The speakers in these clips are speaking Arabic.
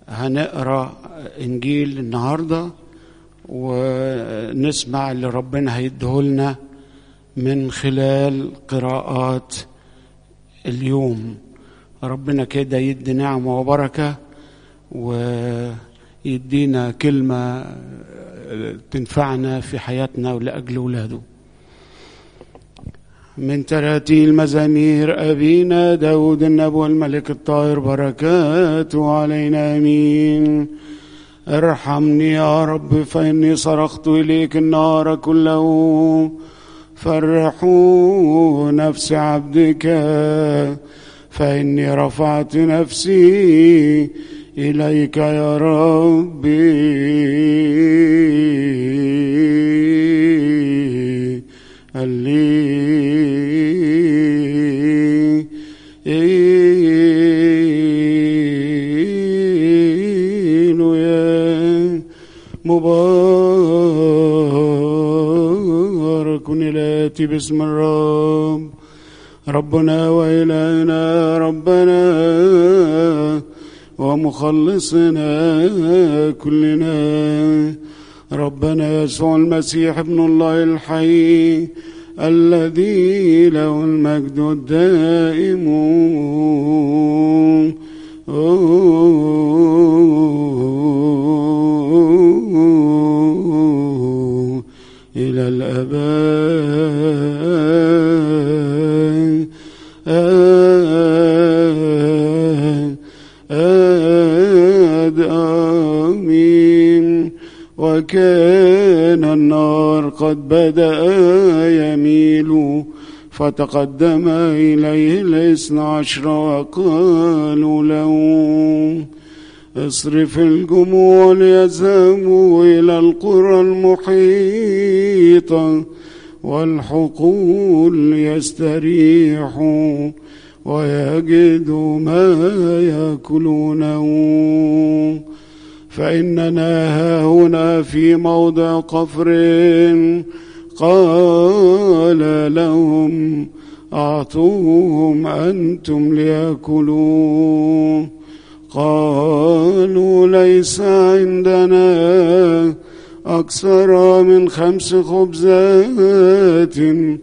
هنقرأ إنجيل النهاردة ونسمع اللي ربنا هيديهولنا من خلال قراءات اليوم. ربنا كده يدي نعمة وبركة ويدينا كلمة تنفعنا في حياتنا ولأجل أولاده. من تراتيل مزامير أبينا داود النبي الملك الطاهر بركاته علينا آمين. ارحمني يا رب فإني صرخت إليك النهار كله، فرحوا نفس عبدك فإني رفعت نفسي إليك يا ربي. مبارك الآتي باسم الرب ربنا وإلهنا ربنا ومخلصنا كلنا ربنا يسوع المسيح ابن الله الحي الذي له المجد الدائم إلى الأبد آمين. وكان النار قد بدأ يميل فتقدم إليه 12 وقالوا له اصرف الجموع ليذهبوا إلى القرى المحيطة والحقول ليستريحوا ويجدوا ما يأكلونه، فإننا هنا في موضع قفر. قال لهم أعطوهم أنتم ليأكلوا. قالوا ليس عندنا أكثر من 5 خبزات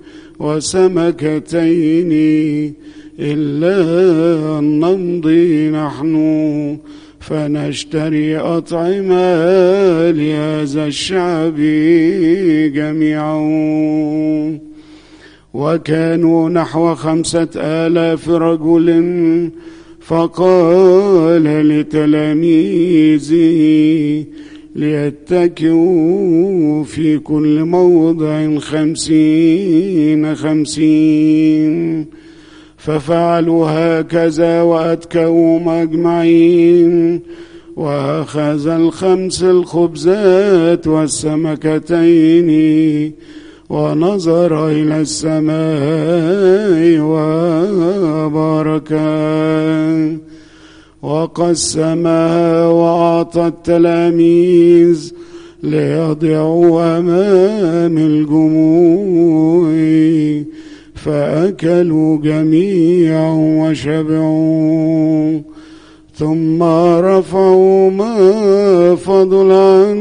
وسمكتين إلا أن نمضي نحن فنشتري أطعمة لهذا الشعب جميعا. وكانوا نحو 5000 رجل. فقال لتلاميذه ليتكئوا في كل موضع 50. ففعلوا هكذا وأتكئوا مجمعين. وأخذ 5 الخبزات والسمكتين ونظر إلى السماء وبارك وقسمها وأعطى التلاميذ ليضعوا أمام الجموع، فأكلوا جميعا وشبعوا. ثم رفعوا ما فضل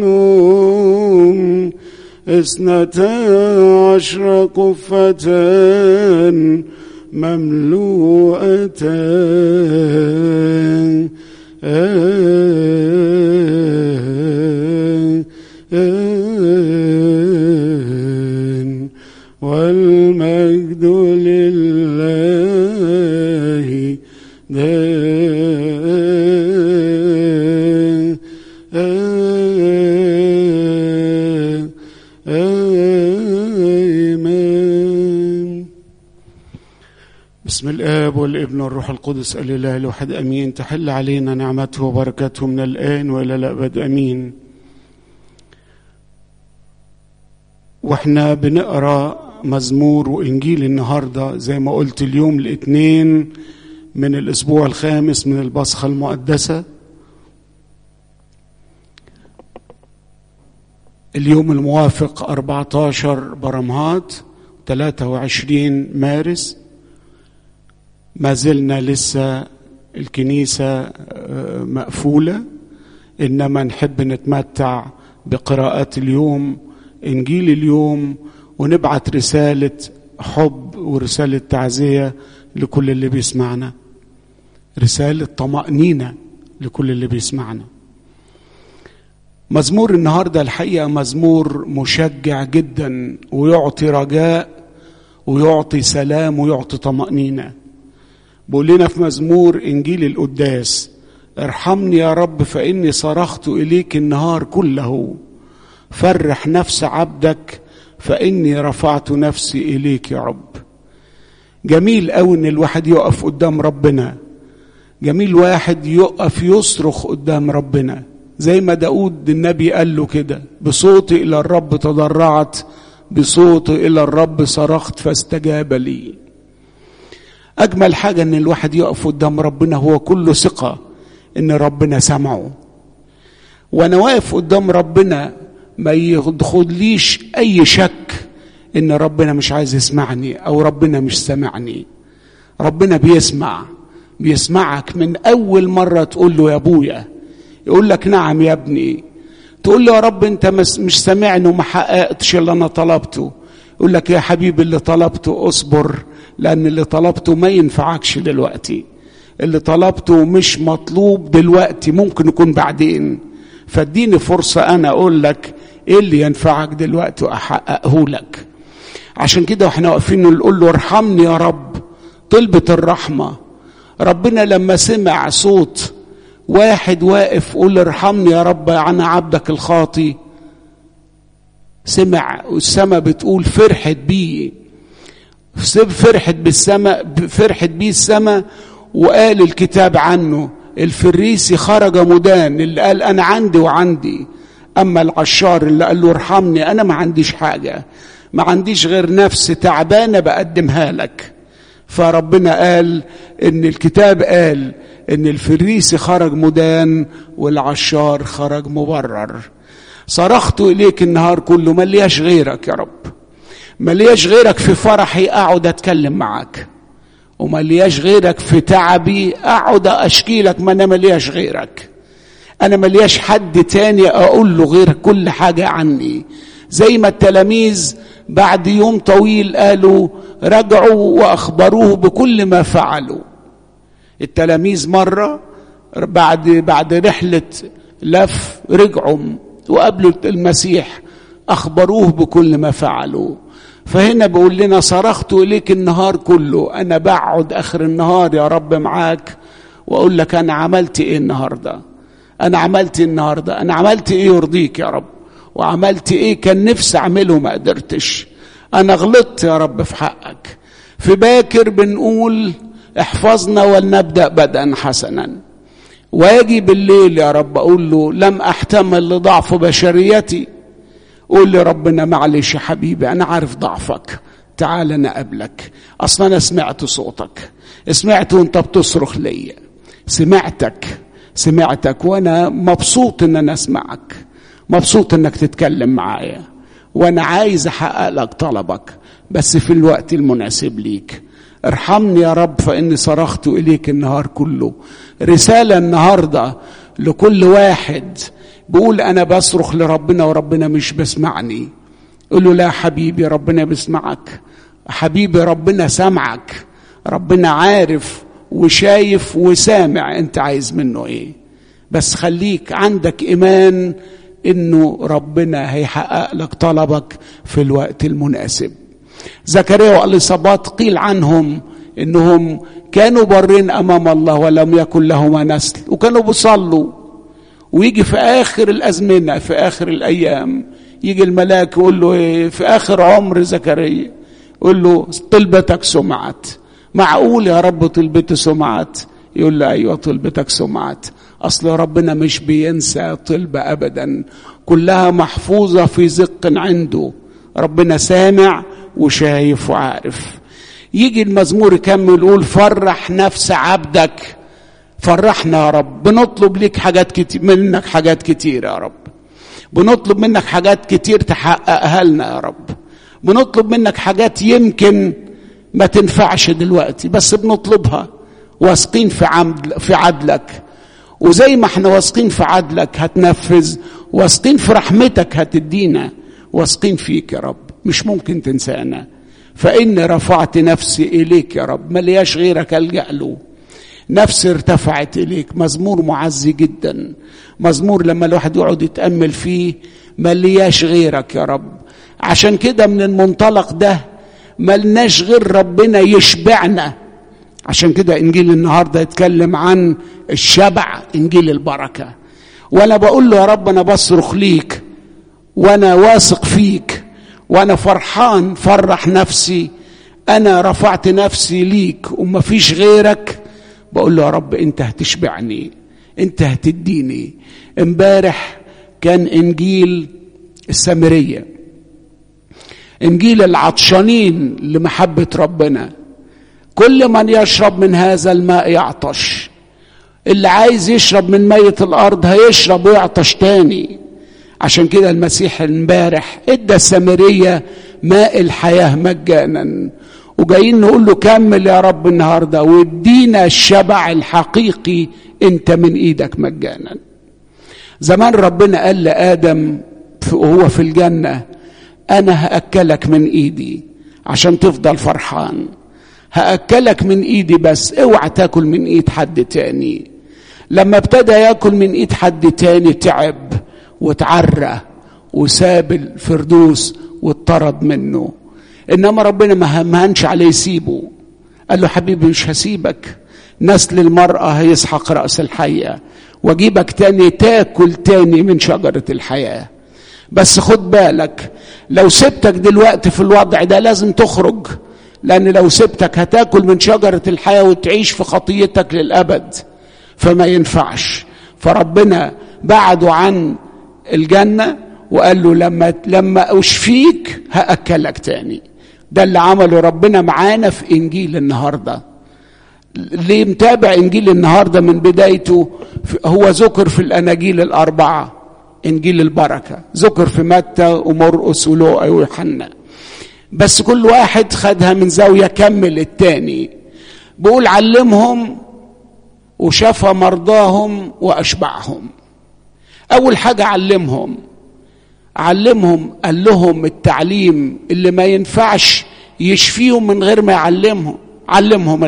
عنهم 12 قفة مملوءة والمجد لله آمين. بسم الآب والابن والروح القدس الإله الواحد أمين. تحل علينا نعمته وبركاته من الآن وإلى الأبد أمين. وإحنا بنقرأ مزمور وإنجيل النهاردة زي ما قلت اليوم الاثنين من الأسبوع الخامس من البصخة المقدسة. اليوم الموافق 14 برمهات 23 مارس. ما زلنا لسه الكنيسة مقفولة إنما نحب نتمتع بقراءات اليوم، إنجيل اليوم، ونبعت رسالة حب ورسالة تعزية لكل اللي بيسمعنا، رسالة طمأنينة لكل اللي بيسمعنا. مزمور النهاردة الحقيقة مزمور مشجع جدا، ويعطي رجاء ويعطي سلام ويعطي طمأنينة. بقول لنا في مزمور إنجيل القداس: ارحمني يا رب فإني صرخت إليك النهار كله، فرح نفس عبدك فإني رفعت نفسي إليك يا رب. جميل قوي إن الواحد يقف قدام ربنا، جميل واحد يقف يصرخ قدام ربنا، زي ما داود النبي قال له كده: بصوتي إلى الرب تضرعت، بصوتي إلى الرب صرخت فاستجاب لي. أجمل حاجة إن الواحد يقف قدام ربنا هو كله ثقة إن ربنا سمعه. وأنا واقف قدام ربنا ما يدخليش أي شك إن ربنا مش عايز يسمعني أو ربنا مش سمعني. ربنا بيسمعك من أول مرة تقول له يا أبويا، يقول لك نعم يا ابني. تقول له يا رب أنت مش سمعني وما حققتش اللي أنا طلبته، يقول لك يا حبيبي اللي طلبته أصبر، لأن اللي طلبته ما ينفعكش دلوقتي، اللي طلبته مش مطلوب دلوقتي، ممكن يكون بعدين، فاديني فرصة أنا أقول لك إيه اللي ينفعك دلوقتي وأحققه لك. عشان كده وإحنا واقفين نقول له ارحمني يا رب، طلبة الرحمة. ربنا لما سمع صوت واحد واقف قول ارحمني يا رب أنا عبدك الخاطي، سمع والسماء بتقول فرحت بيه، فرحت بيه السماء. وقال الكتاب عنه الفريسي خرج مدان، اللي قال أنا عندي وعندي، أما العشار اللي قال له ارحمني أنا ما عنديش حاجة، ما عنديش غير نفس تعبانة بقدمها لك. فربنا قال إن الكتاب قال إن الفريسي خرج مدان والعشار خرج مبرر. صرخت إليك النهار كله، ما لياش غيرك يا رب، ما لياش غيرك في فرحي أقعد أتكلم معك، وما لياش غيرك في تعبي أقعد أشكي لك، ما أنا ما لياش غيرك، أنا ما لياش حد تاني أقول له غير كل حاجة عني. زي ما التلاميذ بعد يوم طويل قالوا رجعوا وأخبروه بكل ما فعلوا. التلاميذ مرة بعد رحلة لف رجعوا وقابلوا المسيح، أخبروه بكل ما فعلوا. فهنا بقول لنا صرخت إليك النهار كله، أنا بقعد آخر النهار يا رب معاك وأقول لك أنا عملت إيه النهاردة، أنا عملت النهاردة، أنا عملت إيه يرضيك يا رب، وعملت إيه كان نفسي أعمله ما قدرتش، أنا غلطت يا رب في حقك. في باكر بنقول احفظنا ولنبدأ بدءا حسنا، واجي بالليل يا رب أقول له لم أحتمل لضعف بشريتي، قول لي ربنا معلش يا حبيبي أنا عارف ضعفك، تعال أنا قبلك، أصلا أنا سمعت صوتك، سمعت وانت بتصرخ ليا، سمعتك وأنا مبسوط إن أنا أسمعك، مبسوط إنك تتكلم معايا، وأنا عايز أحقق لك طلبك بس في الوقت المناسب ليك. ارحمني يا رب فإني صرخت إليك النهار كله. رسالة النهاردة لكل واحد بقول أنا بصرخ لربنا وربنا مش بسمعني، قل له لا حبيبي ربنا بسمعك، حبيبي ربنا سمعك، ربنا عارف وشايف وسامع انت عايز منه ايه، بس خليك عندك إيمان إنه ربنا هيحقق لك طلبك في الوقت المناسب. زكريا وإليصابات قيل عنهم إنهم كانوا برين أمام الله ولم يكن لهما نسل، وكانوا بيصلوا، ويجي في آخر الأزمنة في آخر الأيام يجي الملاك يقول له إيه في آخر عمر زكريا، يقول له طلبتك سمعت. معقول يا رب طلبتي سمعت؟ يقول له أيوة طلبتك سمعت. أصل ربنا مش بينسى طلبة أبدا، كلها محفوظة في زق عنده، ربنا سامع وشايف وعارف. يجي المزمور يكمل يقول فرح نفس عبدك، فرحنا يا رب، بنطلب لك حاجات كتير، منك حاجات كتير يا رب، بنطلب منك حاجات كتير تحققها لنا يا رب، بنطلب منك حاجات يمكن ما تنفعش دلوقتي بس بنطلبها واثقين في عدلك، وزي ما احنا واثقين في عدلك هتنفذ، واثقين في رحمتك هتدينا، واثقين فيك يا رب، مش ممكن تنسانا. فإني رفعت نفسي إليك يا رب، ملياش غيرك ألجأ له. نفسي ارتفعت إليك. مزمور معزي جدا، مزمور لما الواحد يقعد يتأمل فيه، ملياش غيرك يا رب. عشان كده من المنطلق ده ملناش غير ربنا يشبعنا. عشان كده إنجيل النهاردة يتكلم عن الشبع، إنجيل البركة. وأنا بقول له يا رب أنا بصرخ ليك، وأنا واثق فيك، وأنا فرحان، فرح نفسي. أنا رفعت نفسي ليك ومفيش غيرك. بقول له يا رب أنت هتشبعني، أنت هتديني. امبارح كان إنجيل السامرية، إنجيل العطشانين لمحبة ربنا. كل من يشرب من هذا الماء يعطش. اللي عايز يشرب من مية الأرض هيشرب ويعطش تاني. عشان كده المسيح امبارح ادى السامرية ماء الحياة مجانا، وجايين نقول له كمل يا رب النهاردة وادينا الشبع الحقيقي انت من ايدك مجانا. زمان ربنا قال لآدم وهو في الجنة انا هأكلك من ايدي عشان تفضل فرحان، هأكلك من ايدي بس اوعى تاكل من ايد حد تاني. لما ابتدى ياكل من ايد حد تاني تعب وتعرى وساب الفردوس واتطرد منه. انما ربنا ما همهنش عليه يسيبه، قال له حبيبي مش هسيبك، نسل المرأة هيسحق رأس الحية واجيبك تاني تاكل تاني من شجرة الحياة. بس خد بالك لو سبتك دلوقتي في الوضع ده لازم تخرج، لأن لو سبتك هتاكل من شجرة الحياة وتعيش في خطيتك للأبد، فما ينفعش. فربنا بعده عن الجنة وقال له لما أشفيك هأكلك تاني. ده اللي عمله ربنا معانا في إنجيل النهاردة. اللي متابع إنجيل النهاردة من بدايته هو ذكر في الأناجيل الأربعة، إنجيل البركة ذكر في متى ومرقس ولوقا ويوحنا، بس كل واحد خدها من زاوية كمل التاني. بقول علمهم وشفى مرضاهم وأشبعهم. أول حاجة علمهم قال لهم التعليم اللي ما ينفعش يشفيهم من غير ما يعلمهم. علمهم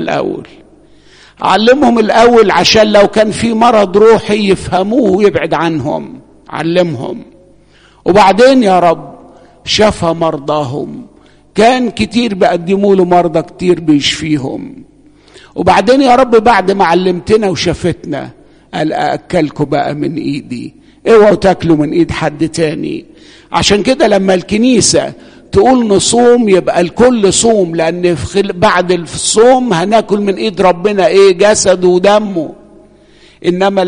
الأول عشان لو كان في مرض روحي يفهموه ويبعد عنهم. علمهم. وبعدين يا رب شفى مرضاهم، كان كتير بيقدموا له مرضى كتير بيشفيهم. وبعدين يا رب بعد ما علمتنا وشفتنا قال أأكلكم بقى من إيدي، اوعوا تاكلوا من إيد حد تاني. عشان كده لما الكنيسة تقول نصوم يبقى الكل صوم، لأن بعد الصوم هناكل من إيد ربنا إيه؟ جسده ودمه. إنما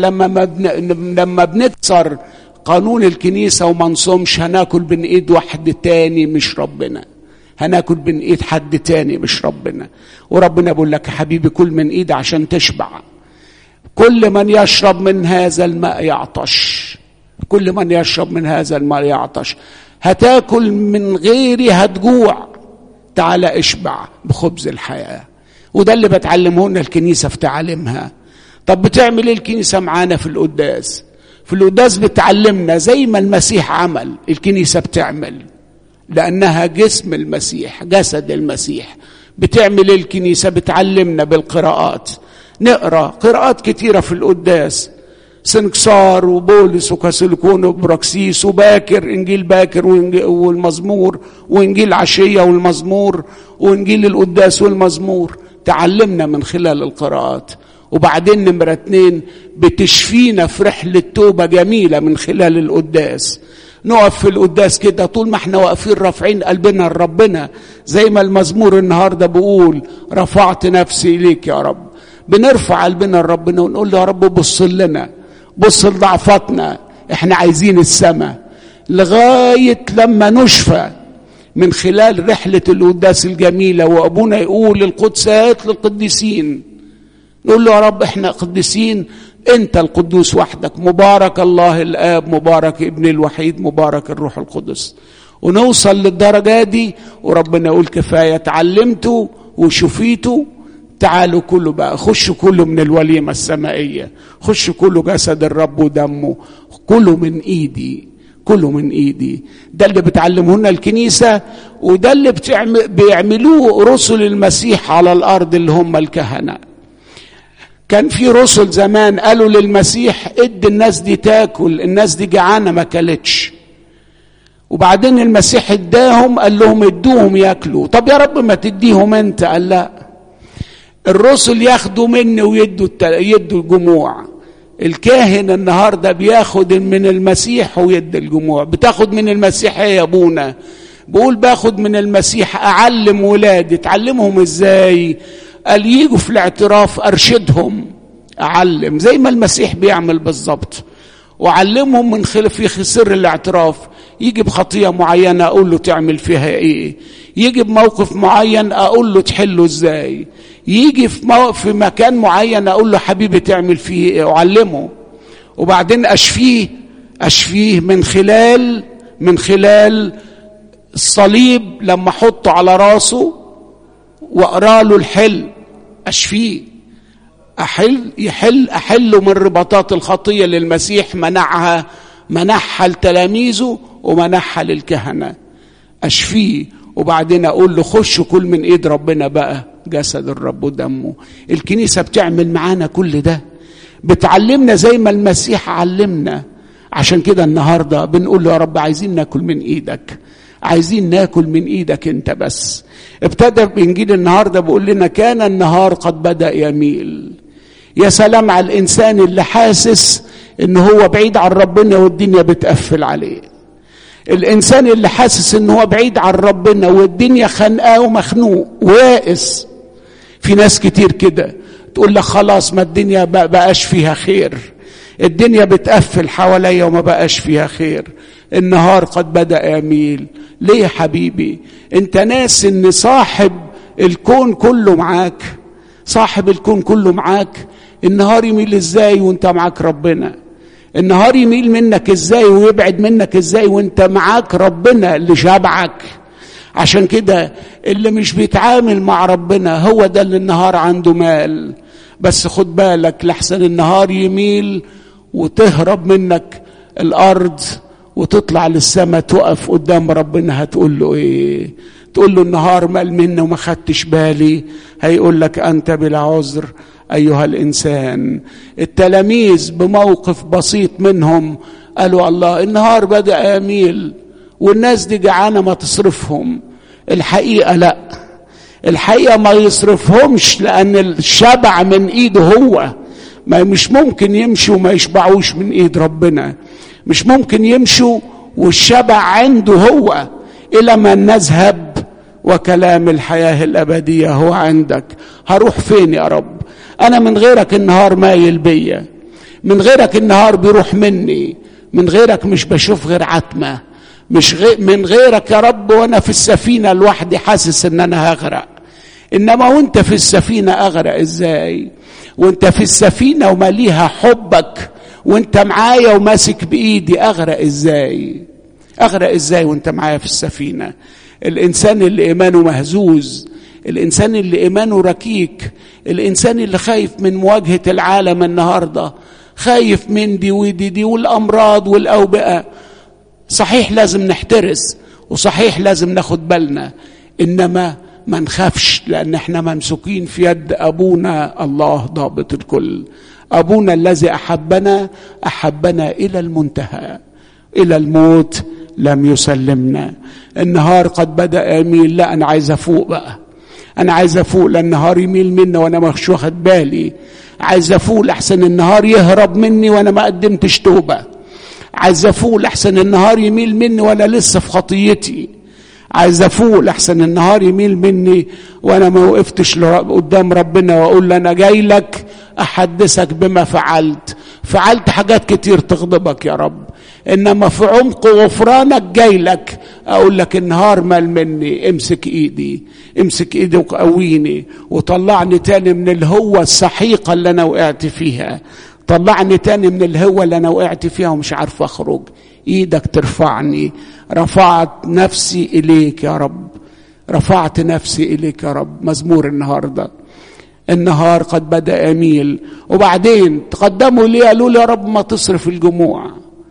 لما بنكسر قانون الكنيسة وما نصومش هناكل من إيد واحد تاني مش ربنا، هناكل من إيد حد تاني مش ربنا. وربنا بيقول لك يا حبيبي كل من إيد عشان تشبع. كل من يشرب من هذا الماء يعطش، كل من يشرب من هذا الماء يعطش. هتاكل من غيري هتجوع، تعال اشبع بخبز الحياة. وده اللي بتعلمه لنا الكنيسة في تعاليمها. طب بتعمل ايه الكنيسة معانا في القداس؟ في القداس بتعلمنا زي ما المسيح عمل الكنيسة بتعمل، لأنها جسم المسيح جسد المسيح. بتعمل ايه الكنيسة؟ بتعلمنا بالقراءات. نقرأ قراءات كتيرة في القداس، سنكسار وبولس وكاسيليكون وبراكسيس وباكر، إنجيل باكر والمزمور، وإنجيل عشية والمزمور، وإنجيل القداس والمزمور. تعلمنا من خلال القراءات. وبعدين نمرة 2 بتشفينا في رحلة توبة جميلة من خلال القداس. نقف في القداس كده طول ما احنا واقفين رافعين قلبنا لربنا، زي ما المزمور النهاردة بيقول رفعت نفسي إليك يا رب. بنرفع قلبنا لربنا ونقول له يا رب بص لنا، بص لضعفتنا، احنا عايزين السماء لغاية لما نشفى من خلال رحلة القداس الجميلة. وأبونا يقول القدسات للقديسين، نقول له يا رب احنا قديسين، انت القدوس وحدك، مبارك الله الآب، مبارك ابن الوحيد، مبارك الروح القدس. ونوصل للدرجة دي وربنا يقول كفاية، تعلمتوا وشفيتوا، تعالوا كله بقى، خشوا كله من الوليمة السمائية، خشوا كله جسد الرب ودمه، كله من ايدي، كله من ايدي. ده اللي بتعلمهنا الكنيسة، وده اللي بيعملوه رسل المسيح على الارض اللي هم الكهنة. كان في رسل زمان قالوا للمسيح ادي الناس دي تاكل، الناس دي جعانة ما كلتش. وبعدين المسيح اداهم، قال لهم ادوهم ياكلوا. طب يا رب ما تديهم انت؟ قال لا، الرسل ياخدوا مني ويدوا الجموع. الكاهن النهارده بياخد من المسيح ويدي الجموع. بتاخد من المسيح ايه يا ابونا؟ بقول باخد من المسيح اعلم ولادي. تعلمهم ازاي؟ قال ييجوا في الاعتراف ارشدهم، اعلم زي ما المسيح بيعمل بالظبط، وعلمهم من في سر الاعتراف. يجي بخطية معينة اقول له تعمل فيها ايه، يجي بموقف معين اقول له تحله ازاي، يجي في مكان معين اقول له حبيبي تعمل فيه ايه، اعلمه. وبعدين اشفيه من خلال الصليب، لما احطه على راسه واقرا له الحل، اشفيه، احله من رباطات الخطيه اللي المسيح منحها لتلاميذه ومنحها للكهنه. اشفيه، وبعدين اقول له خش كل من ايد ربنا بقى جسد الرب ودمه. الكنيسه بتعمل معانا كل ده، بتعلمنا زي ما المسيح علمنا. عشان كده النهارده بنقول له يا رب عايزين ناكل من ايدك، عايزين ناكل من ايدك انت بس. ابتدى بانجيل النهارده بيقول لنا كان النهار قد بدأ يميل. يا سلام على الانسان اللي حاسس ان هو بعيد عن ربنا والدنيا بتقفل عليه. الانسان اللي حاسس ان هو بعيد عن ربنا والدنيا خانقاه ومخنوق ويائس. في ناس كتير كده تقول لك خلاص ما الدنيا بقاش فيها خير، الدنيا بتقفل حواليا وما بقاش فيها خير، النهار قد بدأ يميل. ليه يا حبيبي؟ انت ناس ان صاحب الكون كله معاك، صاحب الكون كله معاك. النهار يميل ازاي وانت معاك ربنا؟ النهار يميل منك ازاي ويبعد منك ازاي وانت معاك ربنا اللي شبعك؟ عشان كده اللي مش بيتعامل مع ربنا هو ده اللي النهار عنده مال. بس خد بالك لحسن النهار يميل وتهرب منك الارض وتطلع للسماء، تقف قدام ربنا هتقول له ايه؟ تقول له النهار مال منه وما خدتش بالي. هيقول لك انت بلا عذر ايها الانسان. التلاميذ بموقف بسيط منهم قالوا الله النهار بدأ يميل والناس دي جعانه ما تصرفهم. الحقيقه لا، الحقيقه ما يصرفهمش، لان الشبع من ايده هو. ما مش ممكن يمشوا وما يشبعوش من ايد ربنا، مش ممكن يمشوا والشبع عنده هو. الى من نذهب وكلام الحياه الابديه هو عندك. هروح فين يا رب؟ انا من غيرك النهار مايل بيا، من غيرك النهار بيروح مني، من غيرك مش بشوف غير عتمه، من غيرك يا رب وانا في السفينه لوحدي حاسس ان انا هغرق. انما وانت في السفينه اغرق ازاي؟ وانت في السفينه وماليها حبك وانت معايا وماسك بايدي، اغرق ازاي؟ اغرق ازاي وانت معايا في السفينه؟ الانسان اللي ايمانه مهزوز، الانسان اللي ايمانه ركيك، الانسان اللي خايف من مواجهه العالم النهارده، خايف من دي ودي والامراض والاوبئه. صحيح لازم نحترس، وصحيح لازم ناخد بالنا، انما ما نخافش، لان احنا ممسوكين في يد ابونا الله ضابط الكل. ابونا الذي احبنا الى المنتهى، الى الموت لم يسلمنا. النهار قد بدأ يميل. لا انا عايز افوق بقى، انا عايز افوق، لان النهار يميل مني وانا مش واخد بالي. عايز افوق لحسن النهار يهرب مني وانا ما قدمتش توبه. عايز افوق لحسن النهار يميل مني وانا لسه في خطيتي. عايز افوق لحسن النهار يميل مني وانا ما وقفتش قدام ربنا واقول له انا جاي لك احدثك بما فعلت حاجات كتير تغضبك يا رب، انما في عمق غفرانك جاي لك اقول لك النهار مال مني، امسك ايدي وقويني وطلعني تاني من الهوة السحيقة اللي انا وقعت فيها. طلعني تاني من الهوة اللي انا وقعت فيها ومش عارف اخرج. ايدك ترفعني. رفعت نفسي اليك يا رب، رفعت نفسي اليك يا رب. مزمور النهارده النهار قد بدأ يميل. وبعدين تقدموا لي قالوا لي يا رب ما تصرف الجموع.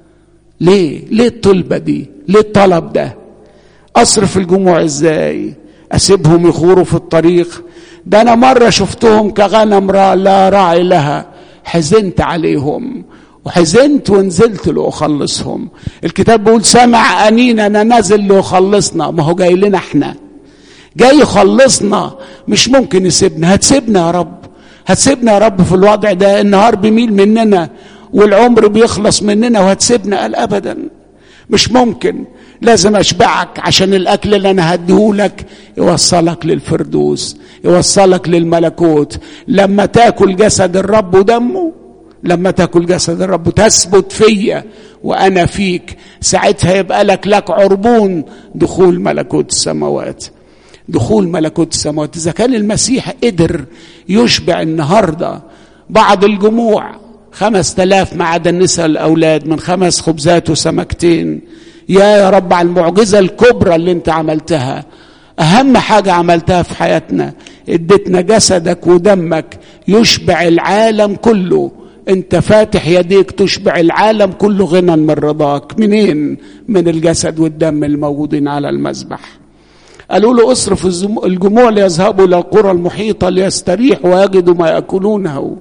ليه الطلبة دي؟ ليه الطلب ده؟ أصرف الجموع إزاي؟ أسيبهم يخوروا في الطريق؟ ده أنا مرة شفتهم كغنم لا راعي لها، حزنت عليهم وحزنت ونزلت له أخلصهم. الكتاب بيقول سمع أنيننا نزل له خلصنا. ما هو جاي لنا احنا، جاي يخلصنا، مش ممكن يسيبنا. هتسيبنا يا رب؟ هتسيبنا يا رب في الوضع ده؟ النهار بيميل مننا والعمر بيخلص مننا وهتسيبنا؟ قال أبدا، مش ممكن. لازم أشبعك عشان الأكل اللي أنا هديهولك يوصلك للفردوس، يوصلك للملكوت. لما تاكل جسد الرب ودمه، لما تاكل جسد الرب تثبت فيا وأنا فيك، ساعتها يبقى لك عربون دخول ملكوت السماوات. دخول ملكوت السماوات. إذا كان المسيح قدر يشبع النهاردة بعض الجموع 5000 ما عدا النساء الأولاد من 5 خبزات وسمكتين، يا رب على المعجزة الكبرى اللي انت عملتها. أهم حاجة عملتها في حياتنا، اديتنا جسدك ودمك يشبع العالم كله. انت فاتح يديك تشبع العالم كله غنى من رضاك. منين؟ من الجسد والدم الموجودين على المذبح. قالوا له اصرف الجموع ليذهبوا إلى القرى المحيطة ليستريحوا ويجدوا ما يأكلونه.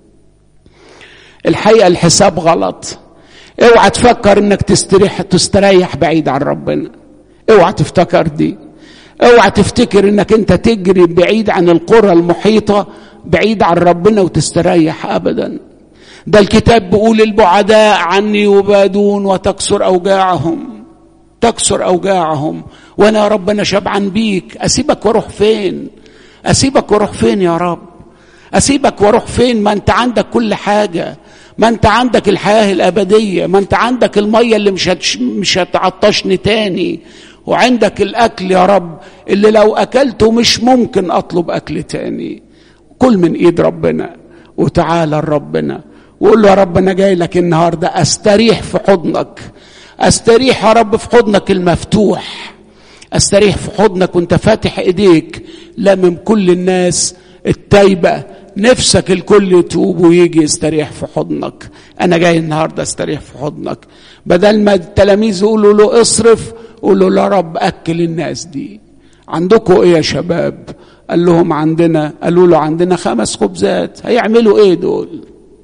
الحقيقة الحساب غلط. اوعى تفكر انك تستريح بعيد عن ربنا. اوعى تفتكر دي. اوعى تفتكر انك انت تجري بعيد عن القرى المحيطة بعيد عن ربنا وتستريح ابدا. ده الكتاب بيقول البعداء عني يبادون وتكسر اوجاعهم. تكسر اوجاعهم. وانا يا رب انا شبعان بيك، اسيبك واروح فين؟ اسيبك واروح فين يا رب؟ اسيبك واروح فين؟ ما انت عندك كل حاجة، ما انت عندك الحياة الابدية، ما انت عندك المية اللي مش هتعطشني تاني، وعندك الاكل يا رب اللي لو اكلته مش ممكن اطلب اكل تاني. كل من ايد ربنا وتعالى لربنا وقول له يا رب انا جاي لك النهارده استريح في حضنك. استريح يا رب في حضنك المفتوح. استريح في حضنك وانت فاتح ايديك لمم كل الناس التايبة. نفسك الكل يتوب ويجي يستريح في حضنك. انا جاي النهارده استريح في حضنك. بدل ما التلاميذ يقولوا له اصرف، قولوا له يا رب اكل الناس دي. عندكم ايه يا شباب؟ قال لهم عندنا. قالوا له عندنا 5 خبزات. هيعملوا ايه دول؟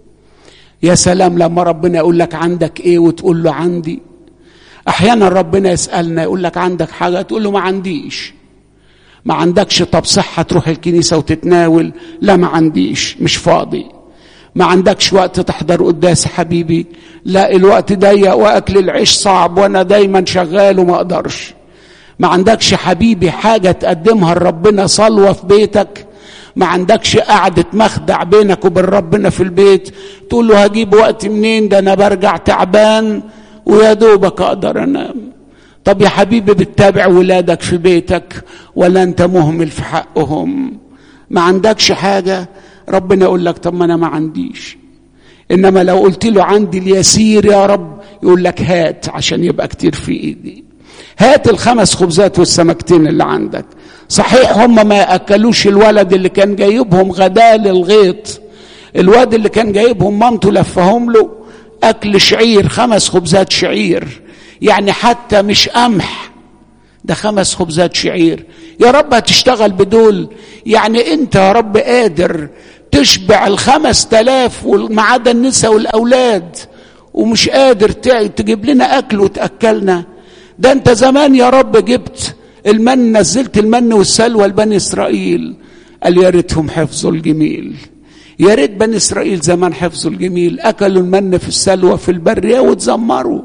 يا سلام لما ربنا يقول لك عندك ايه وتقول له عندي. احيانا ربنا يسألنا يقول لك عندك حاجة تقول له ما عنديش. ما عندكش؟ طب صحة تروح الكنيسة وتتناول؟ لا ما عنديش، مش فاضي. ما عندكش وقت تحضر قداس حبيبي؟ لا الوقت ضيق واكل العيش صعب وانا دايما شغال وما اقدرش. ما عندكش حبيبي حاجة تقدمها لربنا، صلوة في بيتك؟ ما عندكش قعدة مخدع بينك وبين ربنا في البيت تقول له هجيب وقت منين؟ ده انا برجع تعبان ويا دوبك اقدر انام. طب يا حبيبي بتتابع ولادك في بيتك ولا انت مهمل في حقهم؟ ما عندكش حاجة؟ ربنا يقول لك طب ما انا ما عنديش. انما لو قلت له عندي اليسير يا رب يقول لك هات عشان يبقى كتير في ايدي. هات 5 خبزات والسمكتين اللي عندك. صحيح هم ما اكلوش الولد اللي كان جايبهم غداء للغيط. الواد اللي كان جايبهم مامته لفهم له اكل شعير، 5 خبزات شعير، يعني حتى مش قمح، ده 5 خبزات شعير. يا رب هتشتغل بدول؟ يعني انت يا رب قادر تشبع 5000 وما عدا النساء والاولاد ومش قادر تجيب لنا اكل وتاكلنا؟ ده انت زمان يا رب جبت المن، نزلت المن والسلوى لبني اسرائيل. قال يا ريتهم حفظوا الجميل. يا ريت بني اسرائيل زمان حفظوا الجميل، اكلوا المن في السلوى في البريه وتزمروا.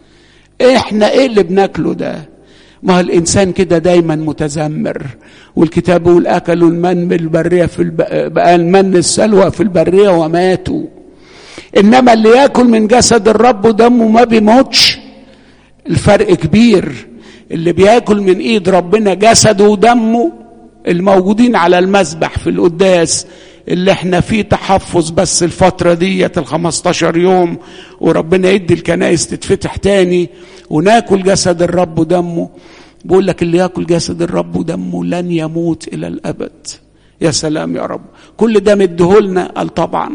احنا ايه اللي بناكله ده؟ ما هو الانسان كده دايما متذمر. والكتاب يقول اكلوا المن بالبريه بقى المن السلوى في البريه وماتوا. انما اللي ياكل من جسد الرب ودمه ما بيموتش. الفرق كبير. اللي بياكل من ايد ربنا جسده ودمه الموجودين على المذبح في القداس اللي احنا فيه تحفظ بس الفترة دي 15 يوم وربنا يدي الكنائس تتفتح تاني وناكل جسد الرب ودمه. بقول لك اللي ياكل جسد الرب ودمه لن يموت الى الابد. يا سلام يا رب، كل ده مديهولنا. قال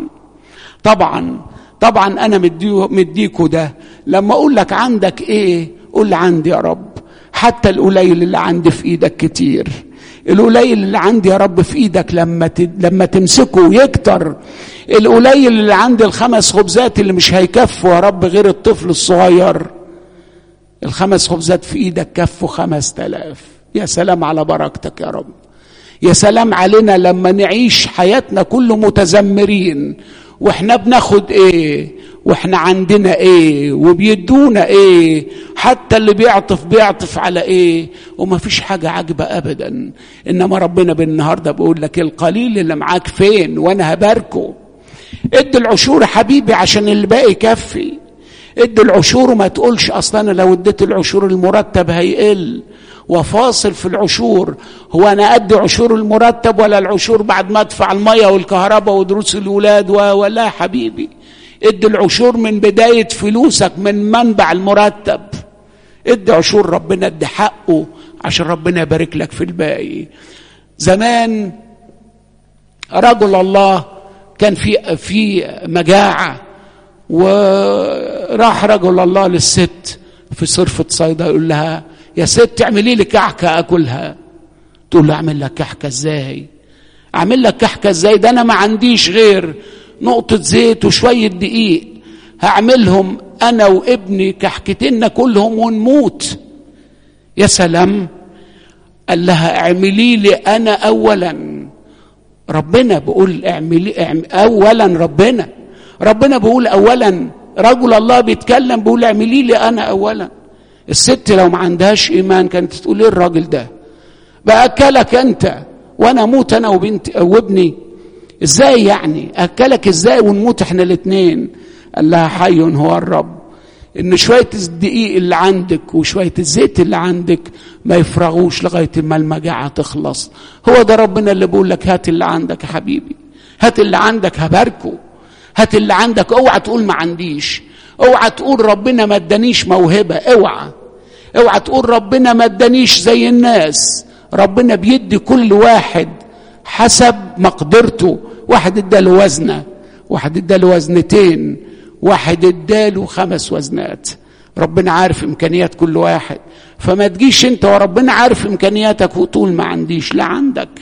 طبعا انا مديكوا ده. لما اقول لك عندك ايه قول عندي يا رب، حتى القليل اللي عندي في ايدك كتير. القليل اللي عندي يا رب في ايدك لما تمسكه يكتر. القليل اللي عندي 5 خبزات اللي مش هيكفوا يا رب غير الطفل الصغير، 5 خبزات في ايدك كفوا 5000. يا سلام على بركتك يا رب. يا سلام علينا لما نعيش حياتنا كله متذمرين، واحنا بناخد ايه واحنا عندنا ايه وبيدونا ايه، حتى اللي بيعطف على ايه، وما فيش حاجة عاجبة ابدا. انما ربنا بالنهاردة بيقول لك القليل اللي معاك فين وانا هباركه. ادي العشور حبيبي عشان اللي باقي يكفي. ادي العشور وما تقولش اصلا لو اديت العشور المرتب هيقل وفاصل في العشور. هو انا ادي عشور المرتب ولا العشور بعد ما ادفع المية والكهرباء ودروس الولاد ولا حبيبي؟ ادي العشور من بداية فلوسك من منبع المرتب. ادي عشور ربنا، ادي حقه عشان ربنا يبارك لك في الباقي. زمان رجل الله كان في مجاعة، وراح رجل الله للست في صرفة صيدا يقول لها يا ست اعملي لي كحكة اكلها. تقول له اعمل لك كحكة ازاي؟ اعمل لك كحكة ازاي؟ ده انا ما عنديش غير نقطة زيت وشوية دقيق، هعملهم انا وابني كحكتين ناكلهم ونموت. يا سلام. قال لها اعملي لي انا اولا. ربنا بيقول اعملي اولا. ربنا بيقول اولا. رجل الله بيتكلم بيقول اعملي لي انا اولا. الست لو ما عندهاش ايمان كانت تقول ايه الراجل ده باكلك انت وانا اموت انا وبنتي وابني؟ ازاي يعني اكلك ازاي ونموت احنا الاثنين؟ قال لها حي هو الرب، ان شويه الدقيق اللي عندك وشويه الزيت اللي عندك ما يفرغوش لغايه ما المجاعه تخلص. هو ده ربنا اللي بيقول لك هات اللي عندك يا حبيبي، هات اللي عندك هباركه. هات اللي عندك. اوعى تقول ما عنديش، اوعى تقول ربنا ما ادانيش موهبه، اوعى تقول ربنا ما ادانيش زي الناس. ربنا بيدي كل واحد حسب مقدرته. واحد اداله وزنه، واحد اداله وزنتين، واحد اداله 5 وزنات. ربنا عارف امكانيات كل واحد، فما تجيش انت وربنا عارف امكانياتك وتقول ما عنديش. لا،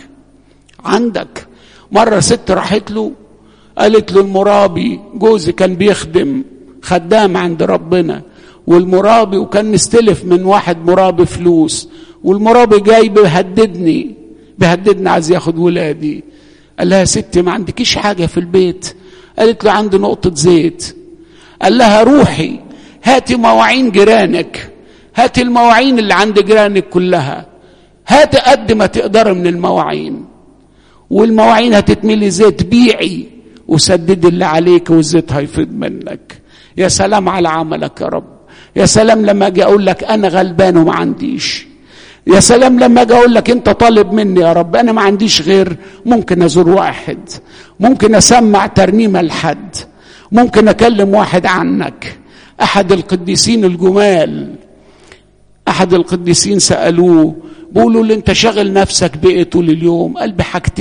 عندك. مره ست راحت له قالت له المرابي جوزي كان بيخدم خدام عند ربنا، والمرابي وكان مستلف من واحد مرابي فلوس، والمرابي جاي بيهددني عايز ياخد ولادي. قال لها يا ستي ما عندكيش حاجة في البيت؟ قالت له عندي نقطة زيت. قال لها روحي هاتي مواعين جيرانك، هاتي المواعين اللي عند جيرانك كلها، هاتي قد ما تقدر من المواعين، والمواعين هتتملي زيت، بيعي وسدد اللي عليك والزيت هيفيض منك. يا سلام على عملك يا رب. يا سلام لما اجي اقول لك انا غلبان وما عنديش. يا سلام لما اجي اقول لك انت طالب مني يا رب انا ما عنديش غير ممكن ازور واحد، ممكن اسمع ترنيمه لحد، ممكن اكلم واحد عنك. احد القديسين الجمال، احد القديسين سالوه بيقولوا له انت شاغل نفسك بايه طول اليوم؟ قال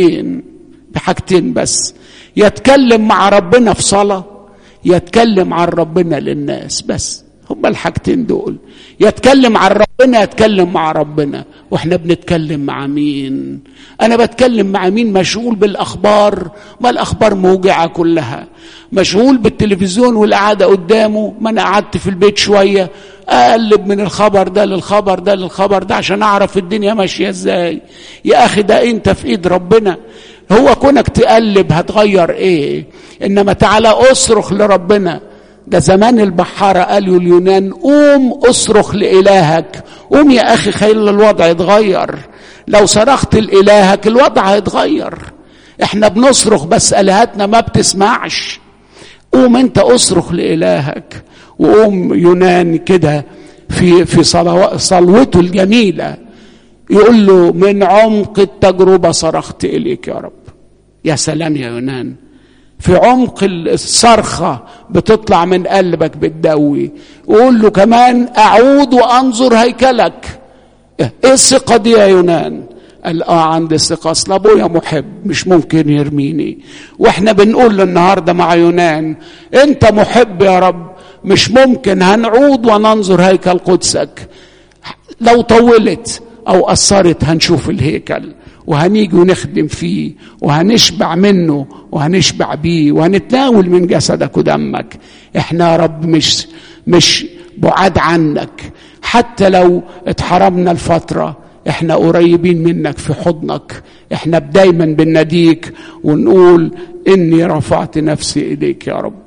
بحاجتين بس، يتكلم مع ربنا في صلاه، يتكلم عن ربنا للناس. بس هم الحاجتين دول، يتكلم عن ربنا يتكلم مع ربنا. واحنا بنتكلم مع مين؟ انا بتكلم مع مين؟ مشغول بالاخبار، ما الاخبار موجعه كلها. مشغول بالتلفزيون والقعده قدامه، ما انا قعدت في البيت شويه اقلب من الخبر ده للخبر ده للخبر ده عشان اعرف الدنيا ماشيه ازاي. يا اخي ده انت في ايد ربنا، هو كونك تقلب هتغير ايه؟ انما تعالى اصرخ لربنا. ده زمان البحارة قالوا اليونان قوم اصرخ لإلهك. قوم يا أخي خيل الوضع يتغير. لو صرخت لإلهك الوضع هيتغير. احنا بنصرخ بس آلهتنا ما بتسمعش. قوم انت اصرخ لإلهك. وقوم يونان كده في صلوته الجميلة يقول له من عمق التجربة صرخت إليك يا رب. يا سلام يا يونان، في عمق الصرخة بتطلع من قلبك بتدوي. قول له كمان أعود وأنظر هيكلك. إيه الثقة دي يا يونان؟ قال عندي ثقة، اصل ابويا محب مش ممكن يرميني. واحنا بنقول له النهارده مع يونان انت محب يا رب، مش ممكن هنعود وننظر هيكل قدسك. لو طولت او قصرت هنشوف الهيكل وهنيجي ونخدم فيه وهنشبع منه وهنشبع بيه وهنتناول من جسدك ودمك. احنا يا رب مش بعاد عنك، حتى لو اتحرمنا الفترة احنا قريبين منك في حضنك. احنا دايما بنناديك ونقول اني رفعت نفسي اليك يا رب.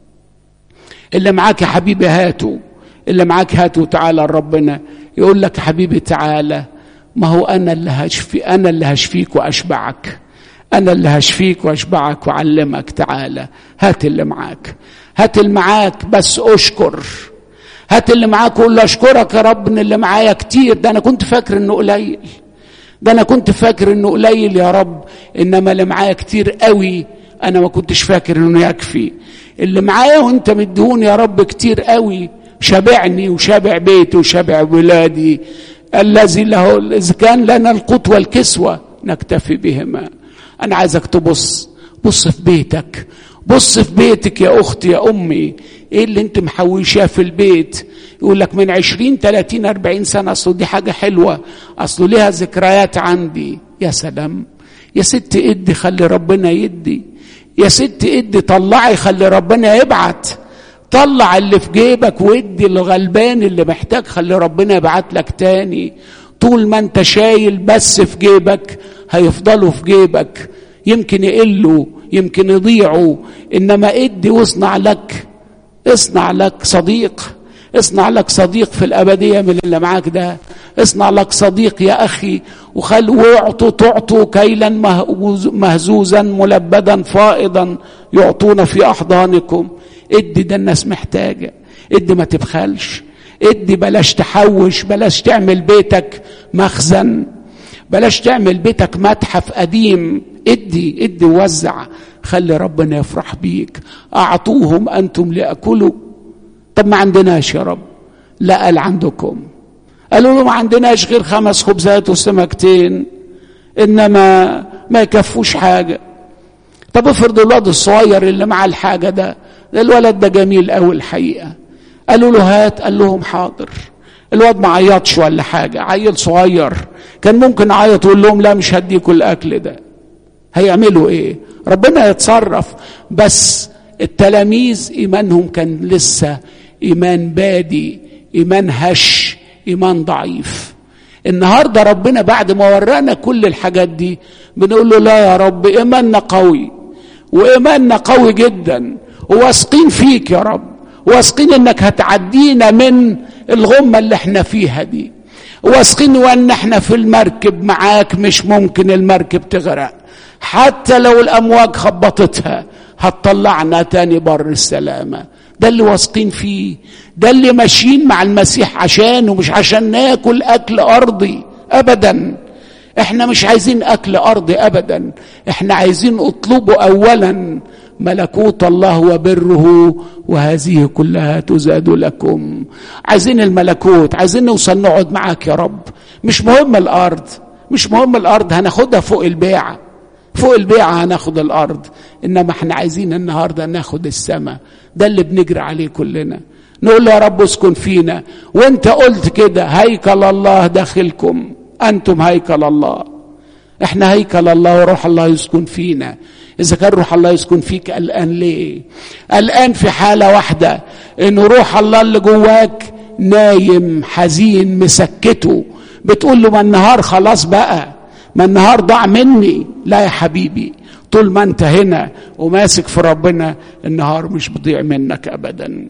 اللي معاك يا حبيبي هاته، اللي معاك هاته. تعالى لربنا يقول لك حبيبي تعالى، ما هو انا اللي هشفيك واشبعك، انا اللي هشفيك واشبعك واعلمك. تعالى هات اللي معاك، هات اللي معاك بس اشكر. هات اللي معاك وقول له اشكرك يا رب ان اللي معايا كتير، ده انا كنت فاكر انه قليل، ده انا كنت فاكر انه قليل يا رب، انما اللي معايا كتير قوي، انا ما كنتش فاكر انه يكفي. اللي معايا وانت مديهوني يا رب كتير قوي، شبعني وشبع بيتي وشبع ولادي. الذي له اذا كان لنا القوت والكسوة نكتفي بهما. انا عايزك بص في بيتك، بص في بيتك يا اختي يا امي. ايه اللي انت محوشاه في البيت؟ يقول لك من 20 30 40 سنة، اصله دي حاجة حلوة، اصله ليها ذكريات عندي. يا سلام يا ست، ادي خلي ربنا يدي. يا ست ادي، طلعي خلي ربنا يبعت. طلع اللي في جيبك وادي الغلبان اللي محتاج، خلي ربنا يبعت لك تاني. طول ما انت شايل بس في جيبك هيفضلوا في جيبك، يمكن يقلوا يمكن يضيعوا. انما ادي واصنع لك، اصنع لك صديق، اصنع لك صديق في الابديه من اللي معاك ده. اصنع لك صديق يا اخي، واعطوا تعطوا كيلا مهزوزا ملبدا فائضا يعطون في احضانكم. ادي، ده الناس محتاجه. ادي ما تبخلش، ادي بلاش تحوش، بلاش تعمل بيتك مخزن، بلاش تعمل بيتك متحف قديم. ادي ادي ووزع، خلي ربنا يفرح بيك. اعطوهم انتم ليأكلوا. طب ما عندناش يا رب. لا قال عندكم. قالوا له ما عندناش غير 5 خبزات وسمكتين، انما ما يكفوش حاجه. طب افرض الولد الصغير اللي مع الحاجه ده الولد ده جميل قوي الحقيقه، قالوا له هات، قال لهم حاضر. الواد ما عيطش ولا حاجه، عيل صغير كان ممكن عيط ويقول لهم لا مش هديكوا الاكل ده. هيعملوا ايه؟ ربنا يتصرف. بس التلاميذ ايمانهم كان لسه ايمان بادي، ايمان هش، ايمان ضعيف. النهارده ربنا بعد ما ورانا كل الحاجات دي بنقول له لا يا رب، ايماننا قوي وايماننا قوي جدا، وواثقين فيك يا رب، واثقين انك هتعدينا من الغمه اللي احنا فيها دي، واثقين وان احنا في المركب معاك مش ممكن المركب تغرق، حتى لو الامواج خبطتها هتطلعنا تاني بر السلامه. ده اللي واثقين فيه، ده اللي ماشيين مع المسيح عشانه، مش عشان ناكل اكل ارضي ابدا. احنا مش عايزين اكل ارضي ابدا، احنا عايزين اطلبوا اولا ملكوت الله وبره وهذه كلها تزاد لكم. عايزين الملكوت، عايزين نوصل نقعد معاك يا رب. مش مهم الارض، مش مهم الارض، هناخدها فوق البيعه، فوق البيعه هناخد الارض، انما احنا عايزين النهارده ناخد السماء. ده اللي بنجري عليه كلنا. نقول يا رب اسكن فينا، وانت قلت كده هيكل الله داخلكم، انتم هيكل الله. احنا هيكل الله وروح الله يسكن فينا. اذا كان روح الله يسكن فيك الان ليه؟ الان في حاله واحده، ان روح الله اللي جواك نايم حزين مسكته، بتقول له ما النهار خلاص بقى، ما النهار ضاع مني. لا يا حبيبي، طول ما انت هنا وماسك في ربنا النهار مش بيضيع منك ابدا.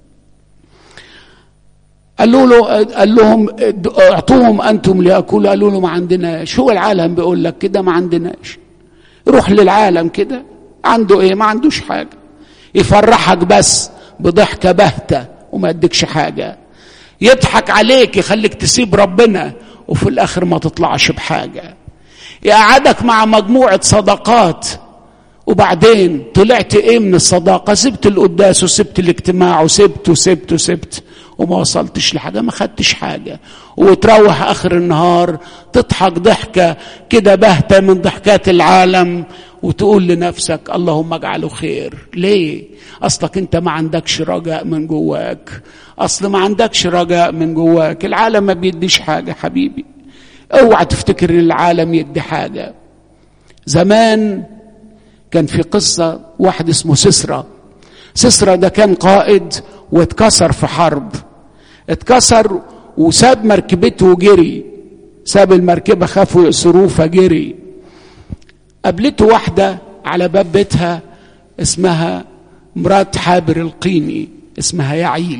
قال لهم اعطوهم انتم ليأكلوا. قالوا له ما عندناش. هو العالم بيقول لك كده، ما عندناش. روح للعالم كده، عنده ايه؟ ما عندوش حاجه، يفرحك بس بضحكه باهته وما يديكش حاجه، يضحك عليك يخليك تسيب ربنا وفي الاخر ما تطلعش بحاجه، يقعدك مع مجموعه صدقات وبعدين طلعت ايه من الصداقة؟ سبت القداس وسبت الاجتماع وسبت وما وصلتش لحاجة، ما خدتش حاجة. وتروح اخر النهار تضحك ضحكة كده باهتة من ضحكات العالم وتقول لنفسك اللهم اجعله خير. ليه؟ اصلك انت ما عندكش رجاء من جواك. اصل ما عندكش رجاء من جواك. العالم ما بيديش حاجة حبيبي، اوعى تفتكر ان العالم يدي حاجة. زمان كان في قصة واحد اسمه سيسرا ده كان قائد واتكسر في حرب، اتكسر وساب مركبته وجري، ساب المركبة خافوا يأسروه فجري. قابلته واحدة على باب بيتها اسمها مرات حابر القيني، اسمها يعيل.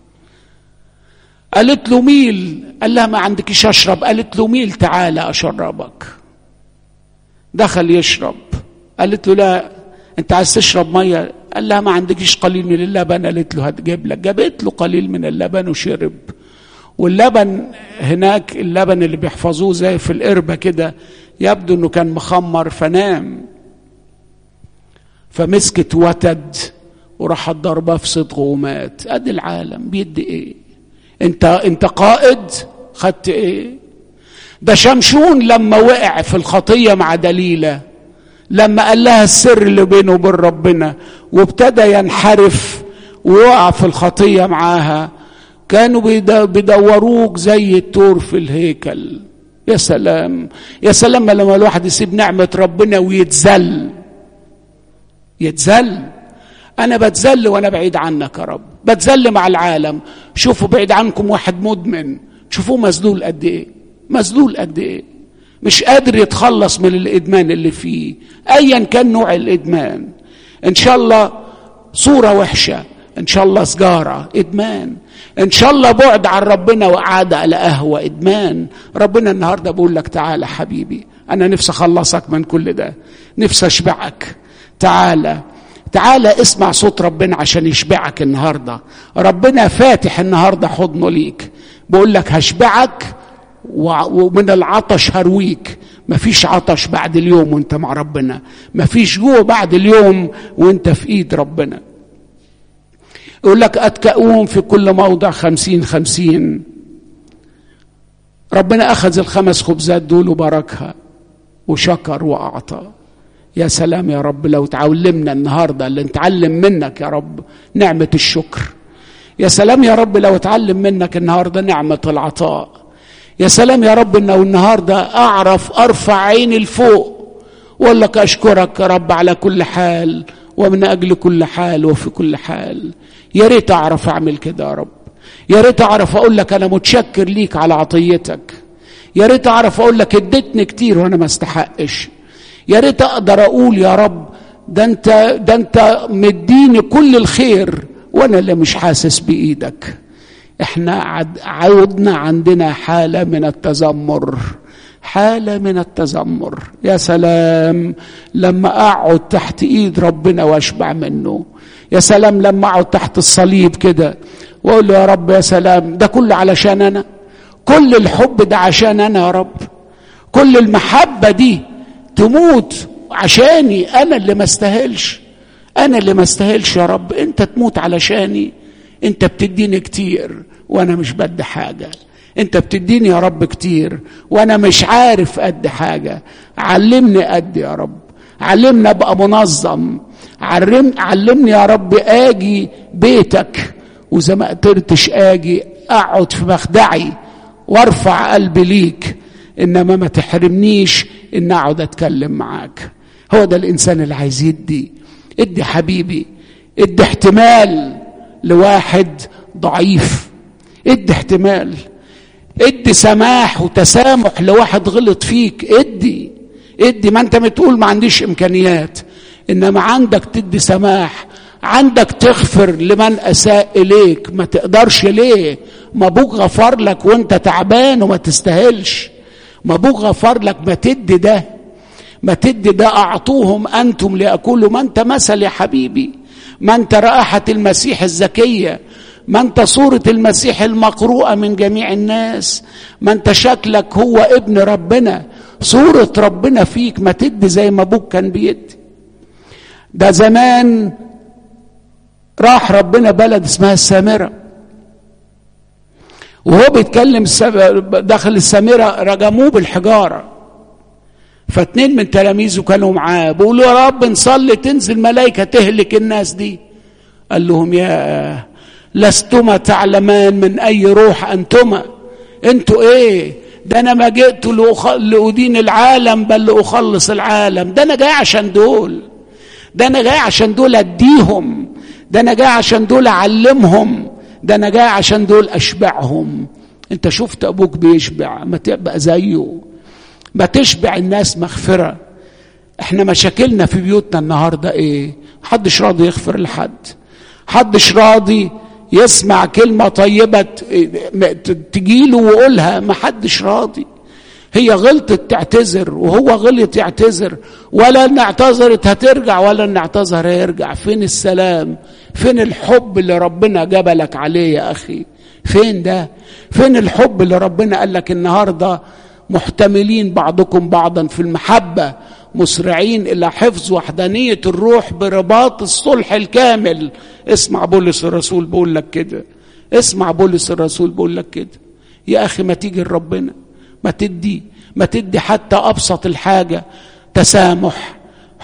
قالت له ميل، قال لها ما عندكش اشرب. قالت له ميل تعالى اشربك. دخل يشرب، قالت له لا انت عايز تشرب ميه؟ قال لها ما عندكش قليل من اللبن؟ قالت له هتجيب لك. جابت له قليل من اللبن وشرب. واللبن هناك اللبن اللي بيحفظوه زي في القربة كده، يبدو انه كان مخمر فنام، فمسكت وتد وراحت ضربه في صدغه ومات. ادي العالم بيدي ايه؟ انت قائد خدت ايه؟ ده شمشون لما وقع في الخطية مع دليلة، لما قال لها السر اللي بينه وبين ربنا وابتدى ينحرف ويقع في الخطية معاها، كانوا بيدوروك زي التور في الهيكل. يا سلام يا سلام لما الواحد يسيب نعمة ربنا ويتذل. انا بتذل وانا بعيد عنك يا رب، بتذل مع العالم. شوفوا بعيد عنكم واحد مدمن، شوفوه مذلول قد ايه، مش قادر يتخلص من الادمان اللي فيه ايا كان نوع الادمان. ان شاء الله صورة وحشة، ان شاء الله سجارة ادمان، ان شاء الله بعد عن ربنا وقعد على قهوة ادمان. ربنا النهاردة بقول لك تعالى حبيبي، انا نفسي اخلصك من كل ده، نفسي اشبعك. تعالى اسمع صوت ربنا عشان يشبعك النهاردة. ربنا فاتح النهاردة حضنه ليك، بقول لك هشبعك ومن العطش هرويك. مفيش عطش بعد اليوم وانت مع ربنا، مفيش جوع بعد اليوم وانت في ايد ربنا. يقول لك اتكؤون في كل موضع 50. ربنا اخذ الخمس خبزات دول وباركها وشكر واعطى. يا سلام يا رب لو تعلمنا النهاردة اللي نتعلم منك يا رب نعمة الشكر. يا سلام يا رب لو اتعلم منك النهاردة نعمة العطاء. يا سلام يا رب انه النهاردة اعرف ارفع عيني لفوق واقول لك اشكرك يا رب على كل حال ومن اجل كل حال وفي كل حال. يا ريت اعرف اعمل كده يا رب، يا ريت اعرف اقول لك انا متشكر ليك على عطيتك، يا ريت اعرف اقول لك اديتني كتير وانا ما استحقش، يا ريت اقدر اقول يا رب ده انت مديني كل الخير وانا اللي مش حاسس بايدك. احنا عودنا عندنا حالة من التذمر. يا سلام لما اقعد تحت ايد ربنا واشبع منه. يا سلام لما اقعد تحت الصليب كده واقول له يا رب يا سلام ده كله علشان انا، كل الحب ده عشان انا يا رب، كل المحبة دي تموت عشاني انا اللي ما استاهلش يا رب. انت تموت علشاني، انت بتديني كتير وانا مش بدي حاجة، انت بتديني يا رب كتير وانا مش عارف قد حاجة. علمني قد يا رب، علمني ابقى منظم، علمني يا رب اجي بيتك واذا ما قدرتش اجي اقعد في مخدعي وارفع قلبي ليك، انما ما تحرمنيش ان اقعد اتكلم معاك. هو ده الانسان اللي عايز ادي حبيبي، ادي احتمال لواحد ضعيف، ادي احتمال، ادي سماح وتسامح لواحد غلط فيك. ادي ما انت بتقول ما عنديش امكانيات، انما عندك تدي سماح، عندك تغفر لمن اساء اليك. ما تقدرش ليه؟ ما ابوك غفر لك وانت تعبان وما تستاهلش، ما ابوك غفر لك. ما تدي ده اعطوهم انتم ليأكلوا. ما انت مثل يا حبيبي، ما انت رائحة المسيح الزكية، ما انت صورة المسيح المقروءة من جميع الناس، ما انت شكلك هو ابن ربنا، صورة ربنا فيك. ما تدي زي ما ابوك كان بيدي. ده زمان راح ربنا بلد اسمها السامرة، وهو بيتكلم داخل السامرة رجموه بالحجارة. فاتنين من تلاميذه كانوا معاه بيقولوا يا رب نصلي تنزل ملائكة تهلك الناس دي. قال لهم يا لستما تعلمان من أي روح أنتما. انتوا ايه؟ ده انا ما جئت لأدين العالم بل لأخلص العالم. ده انا جاي عشان دول، ده انا جاي عشان دول اديهم، ده انا جاي عشان دول اعلمهم، ده انا جاي عشان دول اشبعهم. انت شفت ابوك بيشبع، ما تبقى زيه، ما تشبع الناس مغفرة. احنا مشاكلنا في بيوتنا النهاردة ايه؟ محدش راضي يغفر لحد، محدش راضي يسمع كلمة طيبة تجيله وقولها، محدش راضي. هي غلطت تعتذر وهو غلط يعتذر، ولا ان اعتذرت هترجع ولا ان اعتذر هيرجع. فين السلام؟ فين الحب اللي ربنا جبلك عليه يا اخي؟ فين ده؟ فين الحب اللي ربنا قال لك النهارده محتملين بعضكم بعضا في المحبة مسرعين إلى حفظ وحدانية الروح برباط الصلح الكامل. اسمع بولس الرسول بقول لك كده، اسمع بولس الرسول بقول لك كده. يا أخي ما تيجي لربنا، ما تدي حتى أبسط الحاجة، تسامح،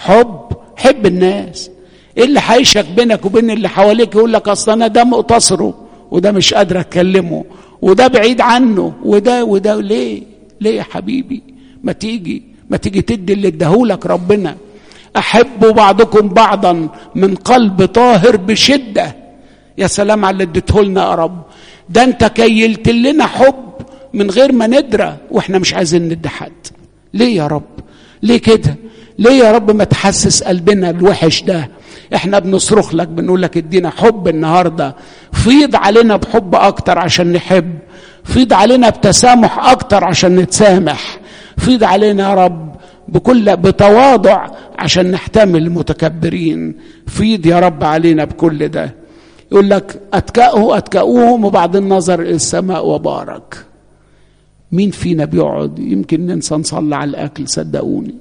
حب الناس. إيه اللي حيشك بينك وبين اللي حواليك؟ يقول لك أصلا أنا ده مقتصره وده مش قادر أتكلمه وده بعيد عنه وده ليه يا حبيبي؟ ما تيجي تدي اللي اداهولك ربنا. احبوا بعضكم بعضا من قلب طاهر بشدة. يا سلام على اللي اديتهولنا يا رب، ده انت كيلت لنا حب من غير ما ندرى واحنا مش عايزين ندي حد. ليه يا رب؟ ليه كده؟ ليه يا رب ما تحسس قلبنا الوحش ده؟ احنا بنصرخ لك بنقول لك ادينا حب النهارده، فيض علينا بحب اكتر عشان نحب، فيض علينا بتسامح اكتر عشان نتسامح، فيض علينا يا رب بتواضع عشان نحتمل المتكبرين. فيض يا رب علينا بكل ده. يقول لك اتكأوهم وبعد النظر الى السماء وبارك. مين فينا بيقعد يمكن ننسى نصلي على الاكل؟ صدقوني